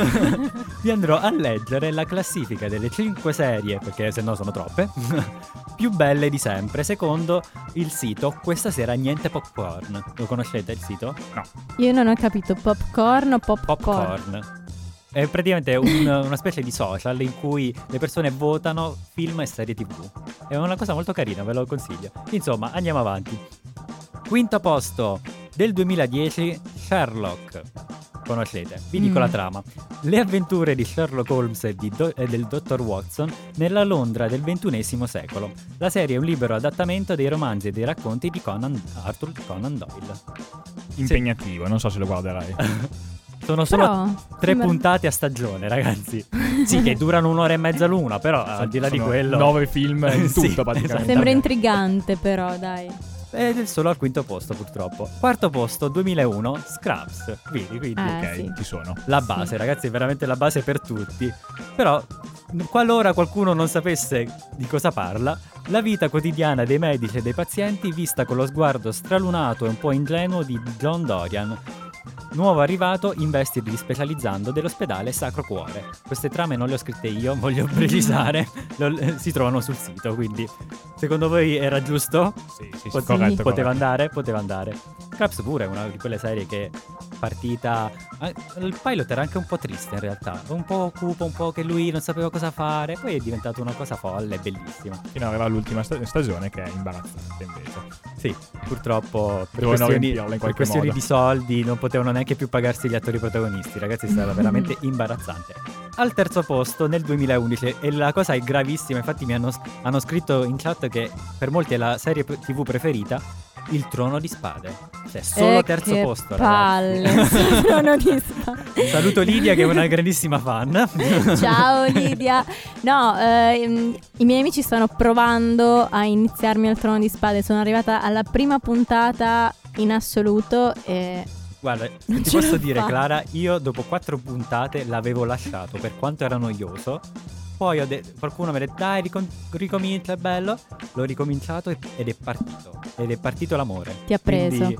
vi andrò a leggere la classifica delle cinque serie, perché se no sono troppe, più belle di sempre, secondo il sito Questa sera niente popcorn. Lo conoscete il sito? No. Io non ho capito, popcorn o popcorn? Popcorn. È praticamente un- una specie di social in cui le persone votano film e serie tivù. È una cosa molto carina, ve lo consiglio. Insomma, andiamo avanti. Quinto posto del duemiladieci, Sherlock. Conoscete? Vi dico Mm. la trama. Le avventure di Sherlock Holmes e, di Do- e del dottor Watson nella Londra del ventunesimo secolo. La serie è un libero adattamento dei romanzi e dei racconti di Conan, Arthur Conan Doyle. Impegnativo, non so se lo guarderai. Sono solo Però, tre sembra- puntate a stagione, ragazzi. Sì, che durano un'ora e mezza l'una, però al di là di Sono quello... nove film in Sì, tutto praticamente. esatto. Sembra intrigante però, dai. Ed è solo al quinto posto, purtroppo. Quarto posto, duemilauno, Scrubs. Quindi, quindi Eh, Ok, sì. ci sono. la base, ragazzi, è veramente la base per tutti. Però, qualora qualcuno non sapesse di cosa parla, la vita quotidiana dei medici e dei pazienti vista con lo sguardo stralunato e un po' ingenuo di John Dorian, nuovo arrivato in vestiti specializzando dell'ospedale Sacro Cuore. Queste trame non le ho scritte io, voglio precisare, lo- si trovano sul sito, quindi secondo voi era giusto? Sì, sì, sì, Pot- corretto. Poteva corretto. andare? Poteva andare. Scraps pure è una di quelle serie che partita... eh, il pilot era anche un po' triste in realtà, un po' cupo, un po' che lui non sapeva cosa fare, poi è diventato una cosa folle, bellissima. Fino ad arrivare all'ultima sta- stagione che è imbarazzante invece. Sì, purtroppo per Dovevano questioni, riempirla in per qualche questioni modo. di soldi non potevano neanche più pagarsi gli attori protagonisti, ragazzi, è stata veramente imbarazzante. Al terzo posto nel duemilaundici, e la cosa è gravissima, infatti mi hanno, hanno scritto in chat che per molti è la serie tivù preferita, Il Trono di Spade. Cioè, solo Eh, terzo che posto, palle. ragazzi. Trono di Spade. Saluto Lidia che è una grandissima fan. Ciao Lidia. No, ehm, i miei amici stanno provando a iniziarmi al Trono di Spade. Sono arrivata alla prima puntata in assoluto e Guarda, Non ti ce posso la dire fa. Clara, io dopo quattro puntate l'avevo lasciato per quanto era noioso. Poi ho de- qualcuno mi ha detto dai ricom- ricomincia, è bello. L'ho ricominciato e- ed è partito. Ed è partito l'amore. Ti ha preso. Quindi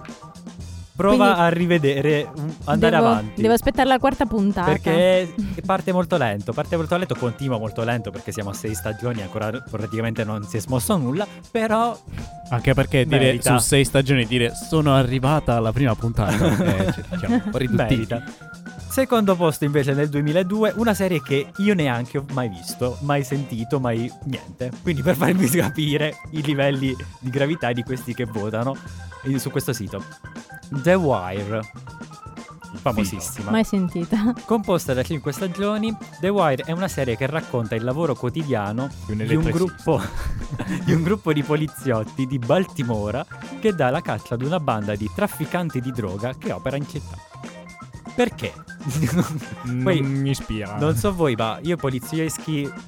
prova Quindi a rivedere, um, andare devo, avanti. devo aspettare la quarta puntata. Perché parte molto lento, parte molto lento, continua molto lento perché siamo a sei stagioni, ancora praticamente non si è smosso nulla, però Anche perché dire Merita. su sei stagioni dire sono arrivata alla prima puntata eh, cioè, diciamo, un po' riduttivo. merita. Secondo posto invece nel duemiladue, una serie che io neanche ho mai visto, mai sentito, mai niente. Quindi per farvi capire i livelli di gravità di questi che votano eh, su questo sito. The Wire. Famosissima. Mai sentita. Composta da cinque stagioni, The Wire è una serie che racconta il lavoro quotidiano Di un di un, elettricista. gruppo, di un gruppo di poliziotti di Baltimora che dà la caccia ad una banda di trafficanti di droga che opera in città. Perché? Non Poi, mi ispira. non so voi, ma io polizieschi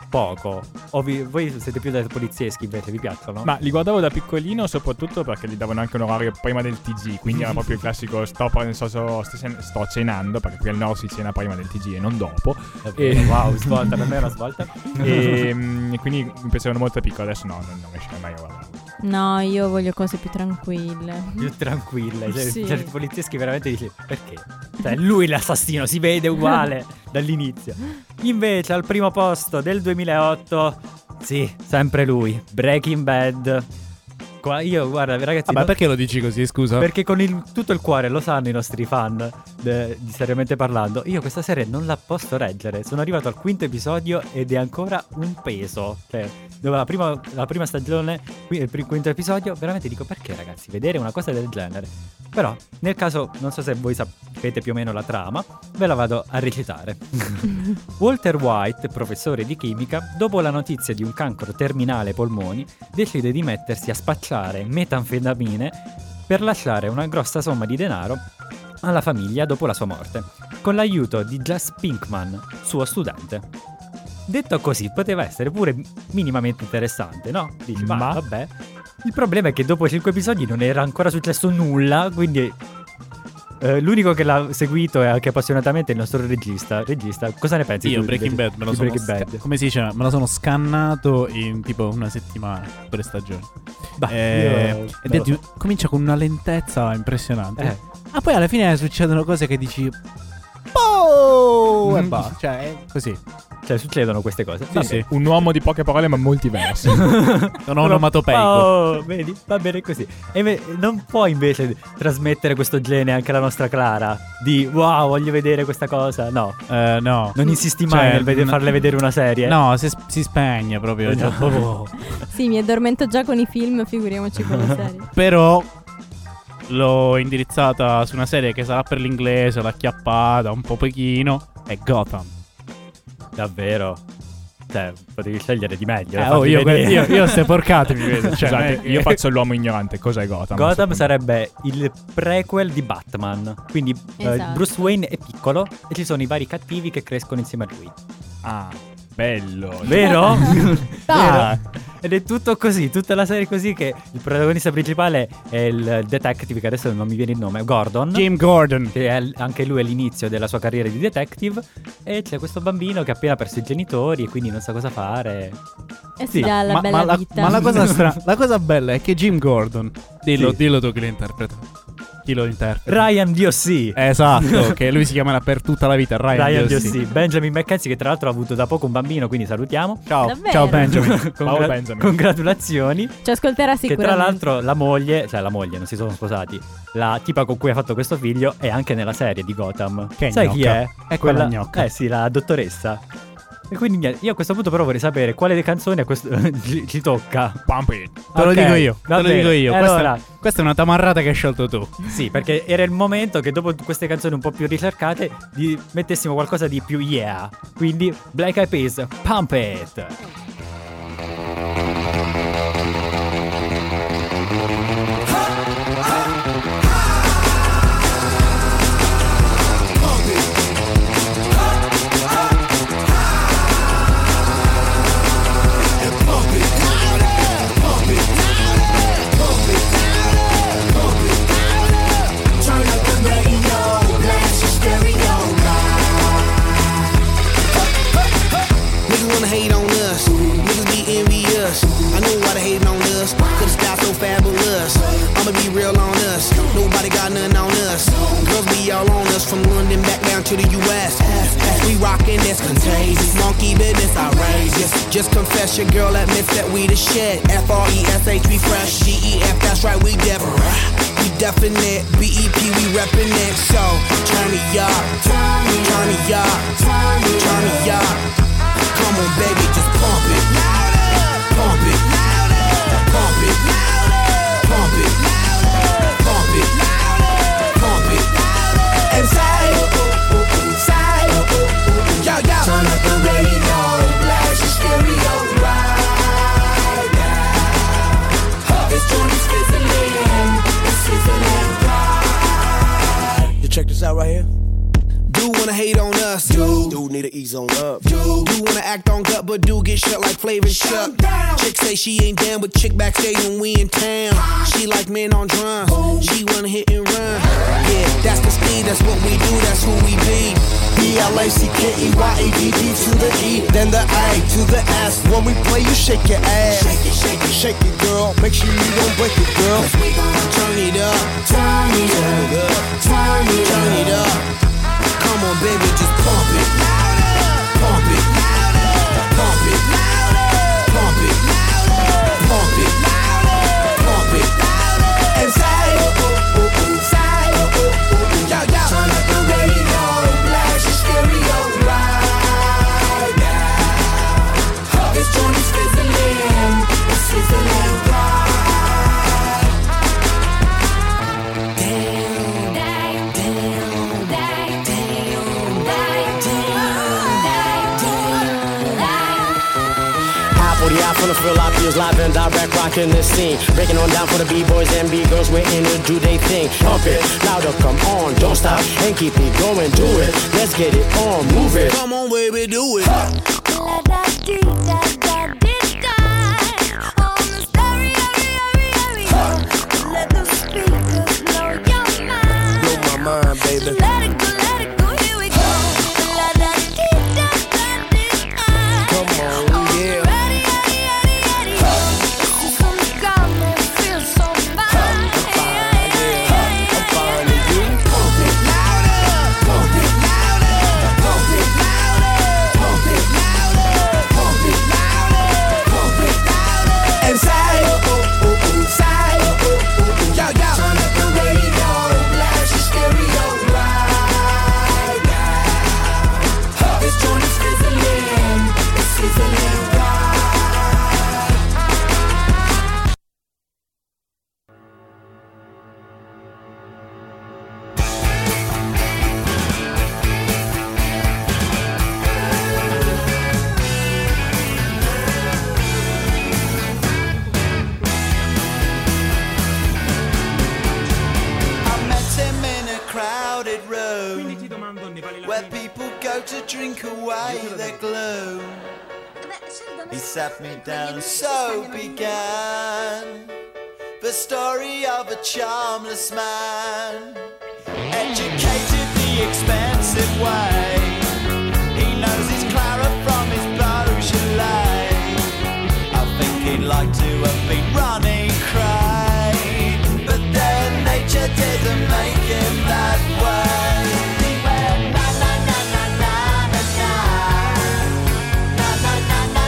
poco. O vi, voi siete più da polizieschi invece, vi piacciono? Ma li guardavo da piccolino soprattutto perché gli davano anche un orario prima del T G, quindi era proprio il classico sto, nel senso, sto cenando, perché qui al nord si cena prima del T G e non dopo. E... wow, svolta, per me è una svolta. E quindi mi piacevano molto piccolo, adesso no, non, non riesco mai a guardarlo. No, io voglio cose più tranquille. Più tranquille. Cioè, Sì. certi polizieschi veramente dici perché? Cioè, lui l'assassino, si vede uguale dall'inizio. Invece al primo posto del duemilaotto, sì, sempre lui, Breaking Bad. Qua io, guarda, ragazzi, Ah, ma no- perché lo dici così, scusa? perché con il- tutto il cuore, lo sanno i nostri fan de- di Seriamente Parlando, io questa serie non la posso reggere. Sono arrivato al quinto episodio ed è ancora un peso. Cioè, dove la prima, la prima stagione, qui- il pri- quinto episodio, veramente dico perché ragazzi, vedere una cosa del genere. Però, nel caso, non so se voi sapete più o meno la trama, ve la vado a recitare. Walter White, professore di chimica, dopo la notizia di un cancro terminale ai polmoni, decide di mettersi a spacciare metanfetamine per lasciare una grossa somma di denaro alla famiglia dopo la sua morte, con l'aiuto di Jess Pinkman, suo studente. Detto così, poteva essere pure minimamente interessante, no? Dici, ma, Ma? vabbè. Il problema è che dopo cinque episodi non era ancora successo nulla, quindi eh, l'unico che l'ha seguito e anche appassionatamente è il nostro regista. Regista, cosa ne pensi Io tu Breaking di- Bad me lo di sono Breaking sca- Bad? come si dice? Me lo sono scannato in tipo una settimana per stagione. Bah, Eh, io- ed non è lo di- so. comincia con una lentezza impressionante. Eh. Ah, poi alla fine succedono cose che dici oh! E Mm. va, cioè è così. Cioè, succedono queste cose. Sì, sì. Un uomo di poche parole ma molti versi. Sono onomatopeico. Oh, vedi? Va bene così. E me- non puoi invece trasmettere questo gene anche alla nostra Clara? Di wow, voglio vedere questa cosa. No, Eh, no. non insisti mai Cioè, nel vede- n- farle vedere una serie. No, si, si spegne proprio. Eh, cioè, no. proprio- Sì, mi addormento già con i film, figuriamoci con le serie. Però l'ho indirizzata su una serie che sarà per l'inglese, l'ha acchiappata un po' pochino. È Gotham. Davvero? Cioè, potevi scegliere di meglio. Eh, farmi oh, io, vedere. io, io ste porcate mi vedo. Cioè, non è Scusate, che- io faccio l'uomo ignorante. Cos'è Gotham? Gotham sarebbe il prequel di Batman. Quindi eh, Esatto. Bruce Wayne è piccolo e ci sono i vari cattivi che crescono insieme a lui. Ah, bello. Vero? Ah. Vero? Ed è tutto così, tutta la serie così, che il protagonista principale è il detective, che adesso non mi viene il nome, Gordon. Jim Gordon. Che è l- anche lui all'inizio della sua carriera di detective. E c'è questo bambino che ha appena perso i genitori e quindi non sa cosa fare. E si Sì, dà la ma, bella ma la, vita. ma la cosa stra- la cosa bella è che Jim Gordon, dillo, Sì. dillo tu chi lo interpreta. Chi lo interpreta? Ryan D O C. Esatto, che lui si chiamerà per tutta la vita Ryan, Ryan D O D O C. C. Benjamin McKenzie, che tra l'altro ha avuto da poco un bambino, quindi salutiamo. Ciao, Davvero? ciao Benjamin. Ciao, Congra- Benjamin. Congratulazioni. Ci ascolterà Che sicuramente. tra l'altro la moglie, cioè la moglie, non si sono sposati, la tipa con cui ha fatto questo figlio è anche nella serie di Gotham. Che Sai chi gnocca. è? È quella gnocca. Eh sì, la dottoressa. E quindi niente, io a questo punto però vorrei sapere quale canzone a questo ci, ci tocca. Pump it. Te lo Ok, dico io, va te lo bene. dico io. E Questa, allora, questa è una tamarrata che hai scelto tu. sì, perché era il momento che dopo queste canzoni un po' più ricercate di mettessimo qualcosa di più yeah. Quindi Black Eyed Peas, Pump It. Niggas wanna hate on us, niggas be envious. I know why they hating on us, cause the sky's so fabulous. I'ma be real on us, nobody got nothing on us. Girls be all on us, from London back down to the U S We rockin', that's contagious, monkey business outrageous. Just confess your girl admits that we the shit. F R E S H, we fresh, G E F, that's right, we different. We definite, B E P, we reppin' it. So, turn me up, turn me up, turn me up. Come on, baby, just pump it. Pump it. Pump it. Pump it. Pump it. Pump it. And say, say, yo, yo. Turn up the radio, blast your stereo right now. This joint is fizzling, it's sizzling right. You check this out right here. Do wanna hate on us, do. Do need to ease on up. You, you wanna act on gut, but do get shut like Flavor Chuck. Chick say she ain't down, but chick backstage when we in town. She like men on drum, she wanna hit and run. Yeah, that's the speed, that's what we do, that's who we be. B L A C K E Y A D D to the E, then the A to the S. When we play, you shake your ass. Shake it, shake it, shake it, girl. Make sure you don't break it, girl. We gon' turn it up, turn it up, turn it up, turn it up. Come on, baby, just pump it, pump it, pump it, pump it, pump it, pump it, and say, oh, oh, oh, say, oh, oh, oh, yo, yo. Turn up the radio, blast your stereo right now. This joint is fizzling, it's fizzling right. From the Philadelphia's live and direct, rocking the scene. Breaking on down for the B-boys and B-girls, we're in to do they thing. Pump it, louder, come on, don't stop, and keep it going, do it. Let's get it on, move it. Come on, baby, do it. Let the speakers blow your mind. Blow my mind, baby. Let it go, let it go, here we go. Come on, yeah. Sat me down, so began the story of a charmless man, educated the expensive way. He knows his Clara from his Beaujolais. I think he'd like to have been running cray, but then nature didn't make him that way. He went na na na na na na na na na na na.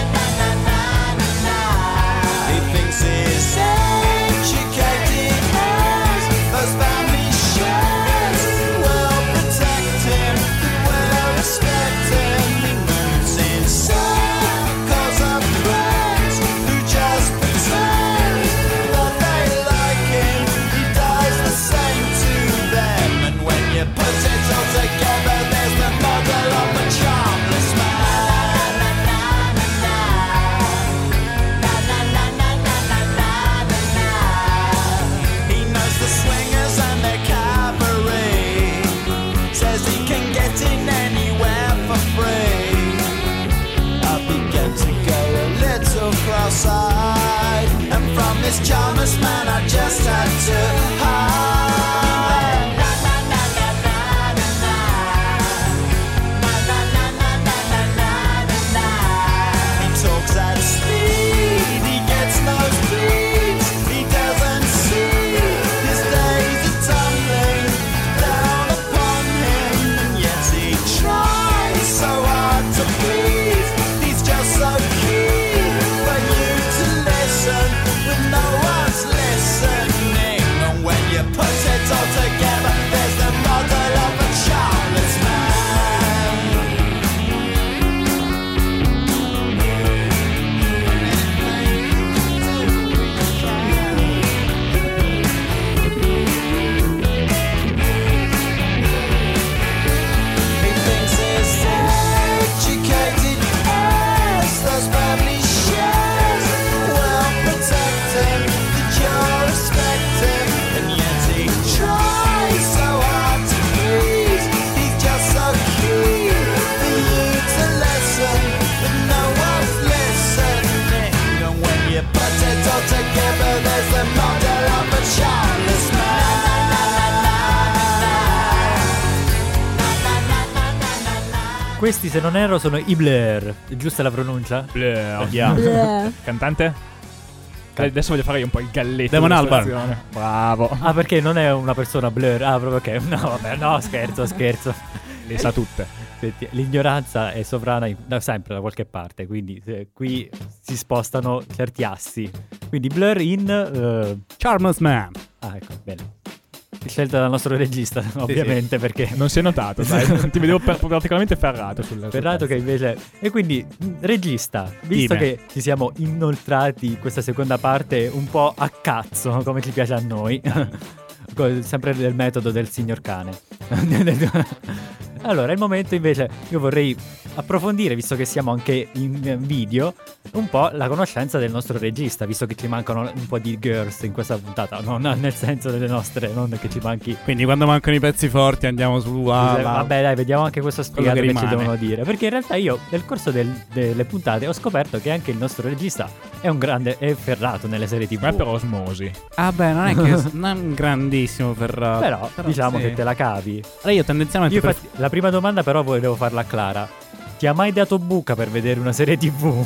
Is educated as those family shows, well protect him, well respect him. He moves in circles of friends who just pretend that they like him. He does the same to them, and when you put it all together, there's the model of a charmless man. Swingers and their cabaret, says he can get in anywhere for free. I began to go a little cross-eyed, and from this charmless man I just had to hide. He talks at speed, he gets nosebleeds, he doesn't see. So hard to please, he's just so keen for you to listen when no one's listening. And when Questi, se non erro, sono i Blur. È giusta la pronuncia? Blur. Yeah. Bleh. Cantante? Can- Adesso voglio fare io un po' il galletto. Damon della Albarn. situazione. Bravo. Ah, perché non è una persona Blur? Ah, proprio ok. No, vabbè, no, scherzo, scherzo. Le sa tutte. Senti, l'ignoranza è sovrana in- da sempre da qualche parte, quindi eh, qui si spostano certi assi. Quindi Blur in... eh, Charmless Man. Ah, ecco, bene. Scelta dal nostro regista, ovviamente, perché... Non si è notato, dai. Ti vedevo per- particolarmente ferrato sul Ferrato sul che invece... E quindi, mh, regista, visto Dime. che ci siamo inoltrati in questa seconda parte un po' a cazzo, come ci piace a noi, co- sempre del metodo del signor cane. Allora, è il momento invece, io vorrei approfondire, visto che siamo anche in eh, video, un po' la conoscenza del nostro regista, visto che ci mancano un po' di girls in questa puntata, non nel senso delle nostre, non che ci manchi... Quindi quando mancano i pezzi forti andiamo su ah, Cioè, là. vabbè, dai, vediamo anche questo spiegato Quello che, che ci rimane. devono dire. Perché in realtà io, nel corso del- delle puntate, ho scoperto che anche il nostro regista è un grande, è ferrato nelle serie tivù. Ma è per osmosi. Ah beh, non è che non è un grandissimo Ferrato. Però, diciamo sì. che te la cavi. Allora io tendenzialmente Io per- infatti, la prima domanda però volevo farla a Clara. Ti ha mai dato buca per vedere una serie tivù?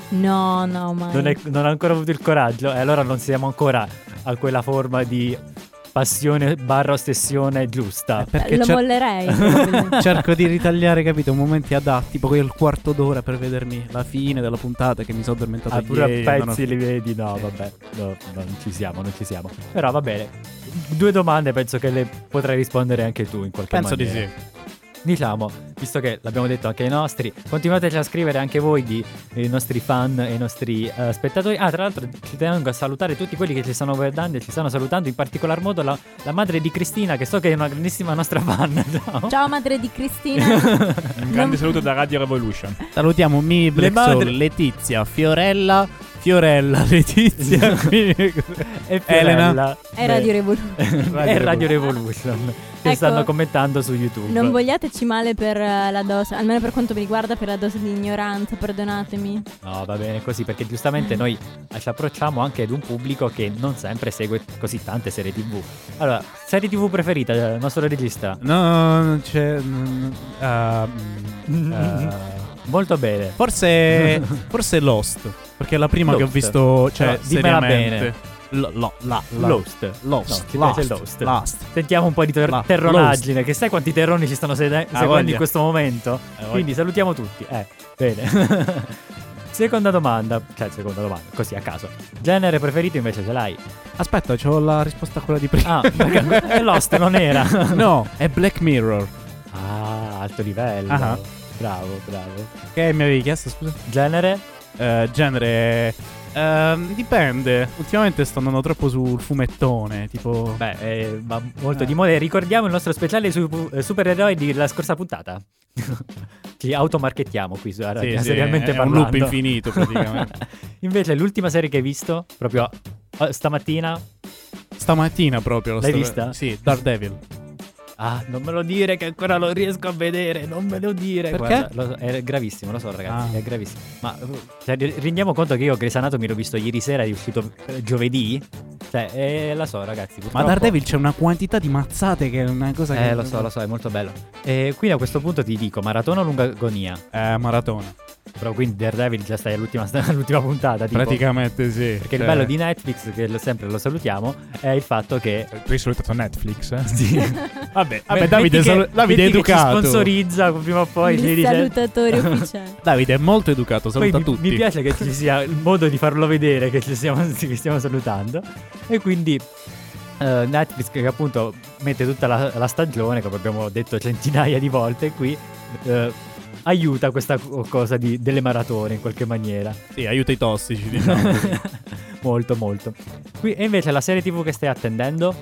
No, no, mai. Non, è- non ha ancora avuto il coraggio? E allora non siamo ancora a quella forma di passione barra ossessione giusta. perché Lo cer- mollerei. cerco di ritagliare, capito, momenti adatti, tipo quel quarto d'ora per vedermi la fine della puntata che mi sono addormentato Ah, pure a ieri, non ho- pezzi li vedi? No, vabbè, no, no, non ci siamo, non ci siamo. Però va bene. Due domande penso che le potrai rispondere anche tu in qualche Penso di maniera. sì. Diciamo, visto che l'abbiamo detto anche ai nostri, continuateci a scrivere anche voi di, i nostri fan e i nostri eh, spettatori. Ah, tra l'altro ci tengo a salutare tutti quelli che ci stanno guardando e ci stanno salutando, in particolar modo la, la madre di Cristina, che so che è una grandissima nostra fan. Ciao. Ciao madre di Cristina. Un grande Non- saluto da Radio Revolution. Salutiamo Mi Black madri- Soul, Letizia, Fiorella, Fiorella, Letizia, quindi- E Elena. Fiorella. È Radio Revolution. E Radio Revolution che Ecco, stanno commentando su YouTube. Non vogliateci male per eh, la dose, almeno per quanto mi riguarda, per la dose di ignoranza, perdonatemi. No, va bene così, perché giustamente noi ci approcciamo anche ad un pubblico che non sempre segue così tante serie tivù. Allora, serie tivù preferita del nostro regista? No, non c'è. non- ah, mm, ah. Molto bene. Forse, forse Lost, perché è la prima che ho Lost. visto, cioè, Allora, dimmela seriamente. bene. Lo- lo- la- la- Lost. Lost. No, ci Lost. piace Lost. Lost. Sentiamo un po' di ter- La- terronaggine, che sai quanti terroni ci stanno sede- seguendo voglia. in questo momento? voglia. Quindi salutiamo tutti. Eh, bene. Seconda domanda, cioè seconda domanda, così a caso. Genere preferito invece ce l'hai? Aspetta, c'ho la risposta a quella di prima. Ah, perché è Lost, non era. No, è Black Mirror. Ah, alto livello. Ah. Bravo, bravo. Che mi avevi chiesto, scusa? Genere? Eh, genere. ehm, dipende. Ultimamente sto andando troppo sul fumettone. Tipo. Beh, eh, va molto Eh. di moda. E ricordiamo il nostro speciale sui pu- eh, supereroi della scorsa puntata. Ci automarchettiamo qui su sì, Radio, sì, seriamente è parlando. un loop infinito praticamente. Invece l'ultima serie che hai visto, proprio eh, stamattina. Stamattina proprio. lo L'hai sto- vista? Sì, Daredevil. Ah, non me lo dire che ancora lo riesco a vedere, non me lo dire. Perché? Guarda, lo so, è gravissimo, lo so ragazzi, Ah. è gravissimo. Ma uh, cioè, ri- rendiamo conto che io Grey's Anatomy l'ho visto ieri sera, è uscito eh, giovedì. Cioè, eh, la so ragazzi, Ma purtroppo. Daredevil c'è una quantità di mazzate che è una cosa che. Eh, lo so, lo so, è molto bello. E quindi a questo punto ti dico, maratona o lunga agonia? Eh, maratona. Però quindi Daredevil già stai all'ultima, all'ultima puntata, tipo. Praticamente sì. Perché il Cioè, bello di Netflix, che lo- sempre lo salutiamo, è il fatto che... Tu hai salutato Netflix? eh? Sì. Vabbè, Vabbè, Metti Davide, che- salu- Davide è metti che ci educato. sponsorizza prima o poi ci Il dice... salutatore ufficiale. Davide è molto educato, Poi saluta mi, tutti. mi piace che ci sia il modo di farlo vedere che ci stiamo, che stiamo salutando. E quindi eh, Netflix, che appunto mette tutta la, la stagione, come abbiamo detto centinaia di volte qui, eh, aiuta questa co- cosa di, delle maratone in qualche maniera. Sì, aiuta i tossici, diciamo. Molto, molto. Qui, e invece la serie tivù che stai attendendo?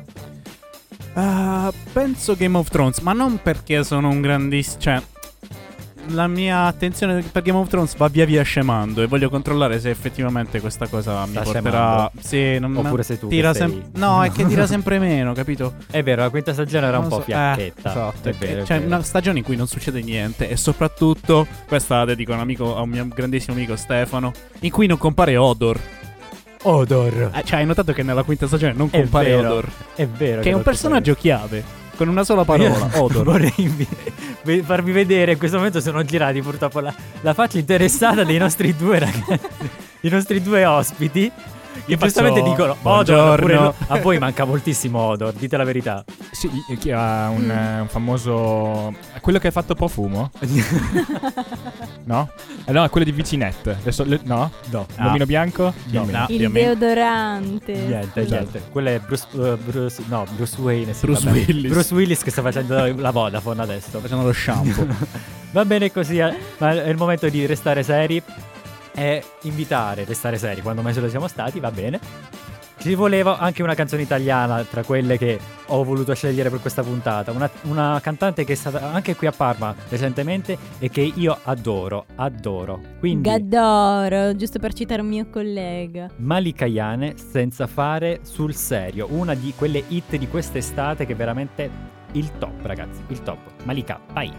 Ah, penso Game of Thrones, ma non perché sono un grandissimo. Cioè, la mia attenzione per Game of Thrones va via via scemando e voglio controllare se effettivamente questa cosa mi Sta porterà. Sì, non Oppure sei tu tira che sei- sem- No, è che tira sempre meno, capito? È vero, la quinta stagione era un Non po' so- fiacchetta. eh, esatto, È vero, è c'è vero. una stagione in cui non succede niente e soprattutto, questa la dedico a un amico, a un mio grandissimo amico Stefano, in cui non compare Odor. Odor. Eh, cioè, hai notato che nella quinta stagione non È compare vero, Odor, È vero. che è un lo personaggio chiave, con una sola parola, Io Odor. Vorrei invi- ve- farvi vedere. In questo momento sono girati purtroppo la, la faccia interessata dei nostri due ragazzi, i nostri due ospiti. Che giustamente faccio- dicono Buongiorno. Odor, pure lo- a voi manca moltissimo Odor, dite la verità. Sì, chi era un, Mm. eh, un famoso. Quello che ha fatto Profumo? No? Eh, no, quello di Vicinette. Adesso, le- no? No, L'omino bianco? No, Dimmi. no. Il più o meno. deodorante. niente, Esatto. niente. Quello è Bruce, uh, Bruce no, Bruce Wayne, sì, Bruce vabbè. Willis. Bruce Willis che sta facendo la Vodafone adesso. Facendo lo shampoo. Va bene così, eh, ma è il momento di restare seri e invitare, restare seri, quando mai ce lo siamo stati, va bene. Ci voleva anche una canzone italiana tra quelle che ho voluto scegliere per questa puntata, una, una cantante che è stata anche qui a Parma recentemente e che io adoro, adoro. Quindi Gadoro, giusto per citare un mio collega. Malika Yane, Senza fare sul serio, una di quelle hit di quest'estate che è veramente il top, ragazzi, il top. Malika, vai.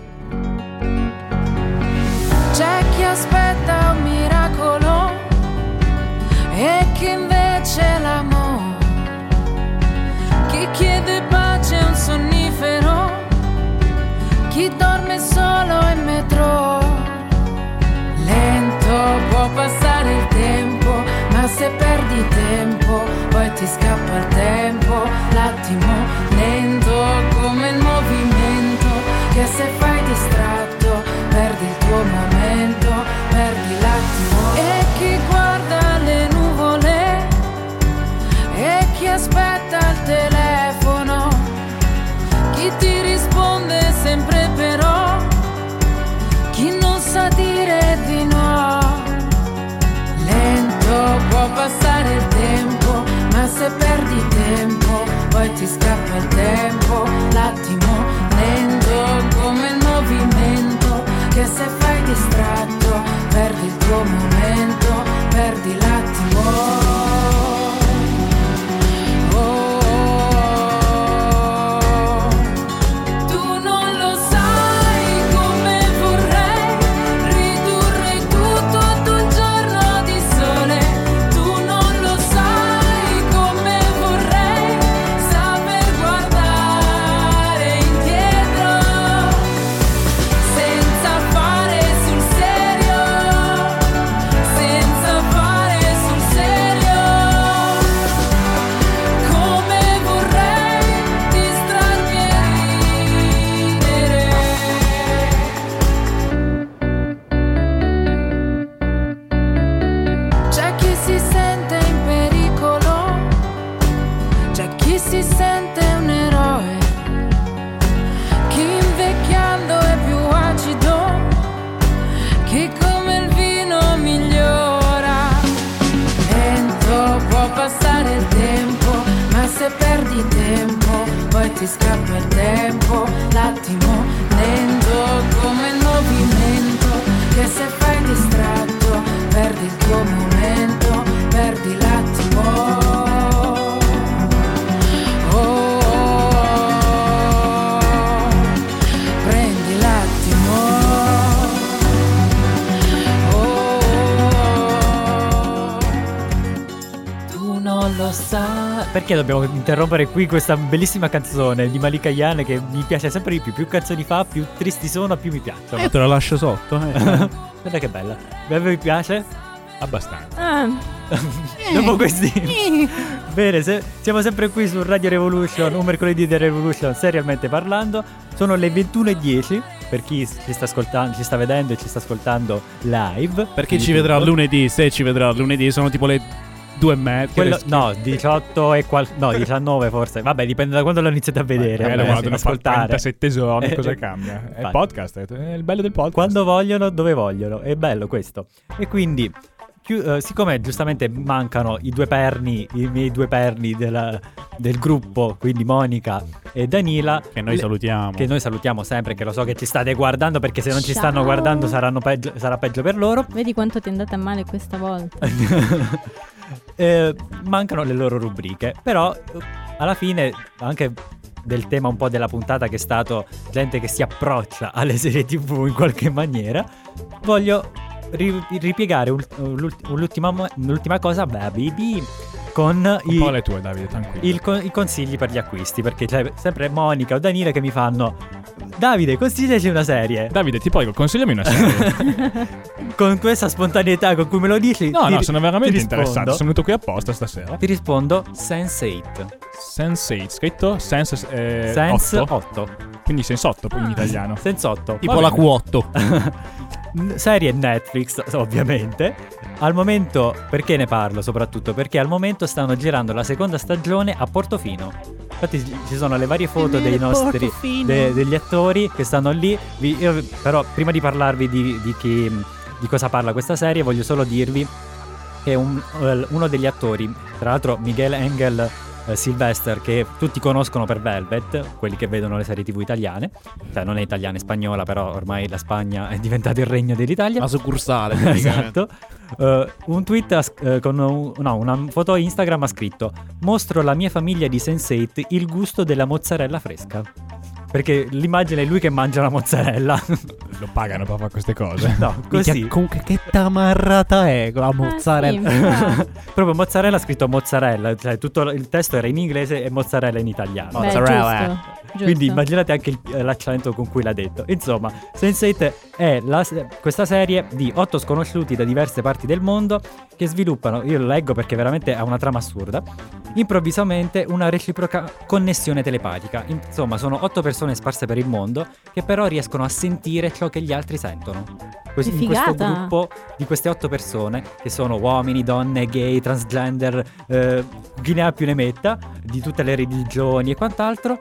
C'è chi aspetta un miracolo e chi invece l'amore, chi chiede pace a un sonnifero, chi dorme solo in metro. Lento può passare il tempo, ma se perdi tempo poi ti scappa il tempo. L'attimo lento come il movimento, che se fai distratto perdi il tuo momento, perdi l'attimo. E chi guarda le nuvole e chi aspetta il telefono, chi ti risponde sempre però, chi non sa dire di no. Lento può passare il tempo, ma se perdi tempo poi ti scappa il tempo. L'attimo lento come il movimento, che se fai distratto perdi il tuo momento, perdi l'attimo. Ti scappa il tempo, l'attimo lento come il movimento, che se fai distratto perdi il tuo momento, perdi l'attimo. Oh, oh, oh, prendi l'attimo. Oh, tu non lo sai. Perché dobbiamo interrompere qui questa bellissima canzone di Malika Yane che mi piace sempre di più? Più canzoni fa, più tristi sono, più mi piacciono. Io te la lascio sotto. Eh. Guarda che bella. A voi piace? Abbastanza. Ah, Dopo questi bene, se- siamo sempre qui su Radio Revolution, un mercoledì di Revolution, serialmente parlando. Sono le ventuno e dieci per chi ci sta ascoltando, ci sta vedendo e ci sta ascoltando live. Per chi Quindi ci vedrà tutto. lunedì, se ci vedrà lunedì, sono tipo le due e mezza. Quello, no, diciotto e qual- no, diciannove forse. Vabbè, dipende da quando lo iniziate a vedere. Magari eh, lo sì, guardano fra ascoltare. trentasette giorni, Eh, cosa eh, cambia? È il infatti. podcast, è il bello del podcast. Quando vogliono, dove vogliono. È bello questo. E quindi, chi- eh, siccome giustamente mancano i due perni, i miei due perni della- del gruppo, quindi Monica e Danila, Che noi le- salutiamo. che noi salutiamo sempre, che lo so che ci state guardando, perché se non ci Ciao. stanno guardando saranno peggio- sarà peggio per loro. vedi quanto ti è andata male questa volta. Eh, mancano le loro rubriche, però eh, alla fine anche del tema un po' della puntata, che è stato gente che si approccia alle serie tv in qualche maniera, voglio ri- ripiegare un- l'ult- l'ultima, mo- l'ultima cosa, baby, con Un i, po' le tue, Davide, tranquillo. il con- i consigli per gli acquisti, perché c'è sempre Monica o Danila che mi fanno Davide, consigliaci una serie. Davide, ti prego, consigliami una serie. Con questa spontaneità con cui me lo dici. No, ti- no, sono veramente ti rispondo. interessato. Sono venuto qui apposta stasera. Ti rispondo sense eight. sense eight, scritto Sense eh, Sense otto. otto. Quindi sense otto poi in italiano. Sense otto. Tipo Va la bene. Q otto. Serie Netflix, ovviamente. Al momento, perché ne parlo soprattutto? Perché al momento stanno girando la seconda stagione a Portofino. Infatti ci sono le varie foto dei nostri Portofino. de- degli attori che stanno lì. Vi- io, però prima di parlarvi di, di chi di cosa parla questa serie, voglio solo dirvi che un- eh, uno degli attori, tra l'altro Miguel Angel eh, Sylvester, che tutti conoscono per Velvet, quelli che vedono le serie tv italiane, cioè non è italiana, è spagnola, però ormai la Spagna è diventato il regno dell'Italia. La succursale, praticamente. Esatto. Uh, un tweet ha sc- eh, con un- no, una foto Instagram ha scritto: mostro alla mia famiglia di sense eight il gusto della mozzarella fresca. Perché l'immagine è lui che mangia la mozzarella. Lo pagano per fare queste cose. No, così. Minchia, comunque che tamarrata è con la mozzarella. Ah, sì, infatti. Proprio mozzarella scritto mozzarella. Cioè tutto il testo era in inglese e mozzarella in italiano. Beh, Mozzarella. giusto, giusto. Quindi immaginate anche il- l'accento con cui l'ha detto. Insomma, sense eight è la se- questa serie di otto sconosciuti da diverse parti del mondo che sviluppano, io lo leggo perché veramente ha una trama assurda, improvvisamente una reciproca connessione telepatica. Insomma, sono otto persone sparse per il mondo che però riescono a sentire ciò che gli altri sentono. Così, Che in questo figata! gruppo di queste otto persone, che sono uomini, donne, gay, transgender, eh, chi ne ha più ne metta, di tutte le religioni e quant'altro,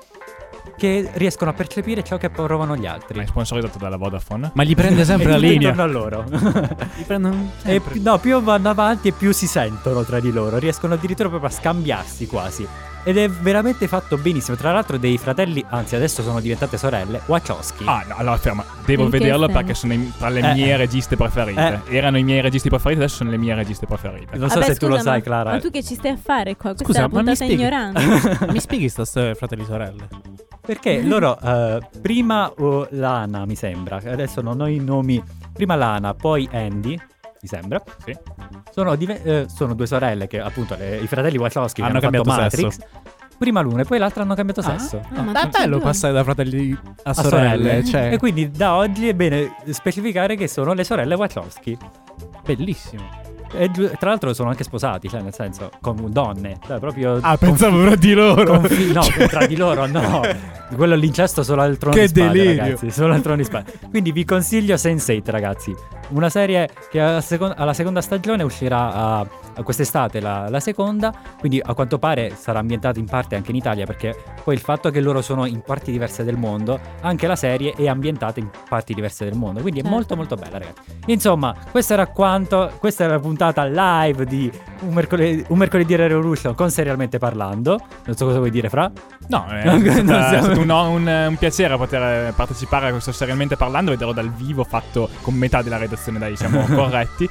che riescono a percepire ciò che provano gli altri. Ma è sponsorizzato dalla Vodafone. Ma gli prende sempre la E linea. intorno a loro. Li prendono E sempre. pi- no, più vanno avanti e più si sentono tra di loro. Riescono addirittura proprio a scambiarsi quasi. Ed è veramente fatto benissimo. Tra l'altro dei fratelli, anzi adesso sono diventate sorelle, Wachowski. Ah, no, allora ferma. Devo In che vederlo senso? perché sono i- tra le Eh, mie eh. registe preferite. Erano i miei registi preferiti, adesso sono le mie registe preferite. Non so Vabbè, se tu lo scusa, sai, ma- Clara. Ma tu che ci stai a fare qua? Questa Scusa, è la ma mi puntata spieghi? ignorante. Mi spieghi sta storia, fratelli sorelle? Perché loro eh, prima oh, Lana, mi sembra, adesso non ho i nomi, prima Lana, poi Andy, mi sembra. Sì. Sono, dive- eh, sono due sorelle che appunto le- i fratelli Wachowski che Hanno hanno, fatto cambiato Matrix. sesso. Prima l'una e poi l'altra hanno cambiato Ah, sesso. Ah, ma È tutti e bello due. passare da fratelli a A sorelle, cioè, E quindi da oggi è bene specificare che sono le sorelle Wachowski. bellissimo. E giu- tra l'altro sono anche sposati, cioè nel senso con donne, cioè proprio Ah, pensavo fra di loro. con fi- no, tra di loro no. Quello è l'incesto solo al trono Che di spade, delirio. ragazzi, solo al trono di spade. Quindi vi consiglio sense eight, ragazzi. Una serie che alla, secon- alla seconda stagione uscirà a, a quest'estate la, la seconda, quindi a quanto pare sarà ambientata in parte anche in Italia, perché poi il fatto che loro sono in parti diverse del mondo, anche la serie è ambientata in parti diverse del mondo, quindi è Certo. molto molto bella, ragazzi. Insomma, questo era quanto, questa era la puntata live di un mercoledì, un mercoledì Revolution con Serialmente Parlando. Non so cosa vuoi dire, Fra? No, è, Non stata- siamo- è stato un, un- un piacere poter partecipare a questo Serialmente Parlando, vederlo dal vivo fatto con metà della redazione, dai, siamo corretti.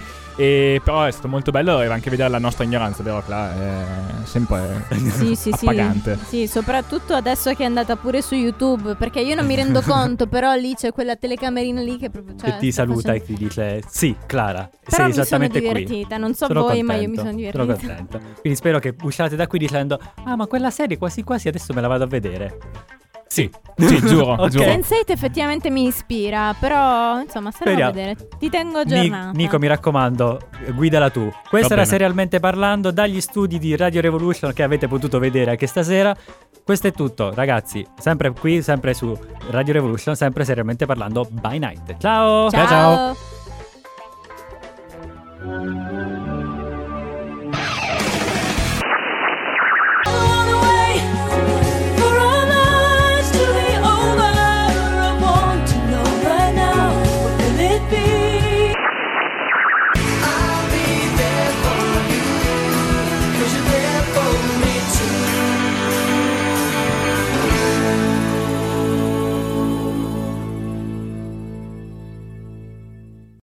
E però è stato molto bello e anche vedere la nostra ignoranza, vero Cla? È sempre Sì, sì, sì. appagante. Sì, soprattutto adesso che è andata pure su YouTube, perché io non mi rendo conto, però lì c'è quella telecamerina lì che proprio cioè, che ti sta saluta facendo- e ti dice sì, Clara, Però sei mi sono esattamente qui. divertita, non so Sono voi, ma io mi contento, sono divertita. Sono contento. Quindi spero che usciate da qui dicendo ah, ma quella serie quasi quasi adesso me la vado a vedere. Sì, sì, giuro, Ok. giuro. sense eight effettivamente mi ispira, però insomma staremo a Speriamo. vedere. Ti tengo Ni- aggiornata. Nico, mi raccomando, guidala tu. Questo Va era bene. Serialmente Parlando dagli studi di Radio Revolution che avete potuto vedere anche stasera. Questo è tutto, ragazzi. Sempre qui, sempre su Radio Revolution, sempre Serialmente Parlando by night. Ciao! Ciao.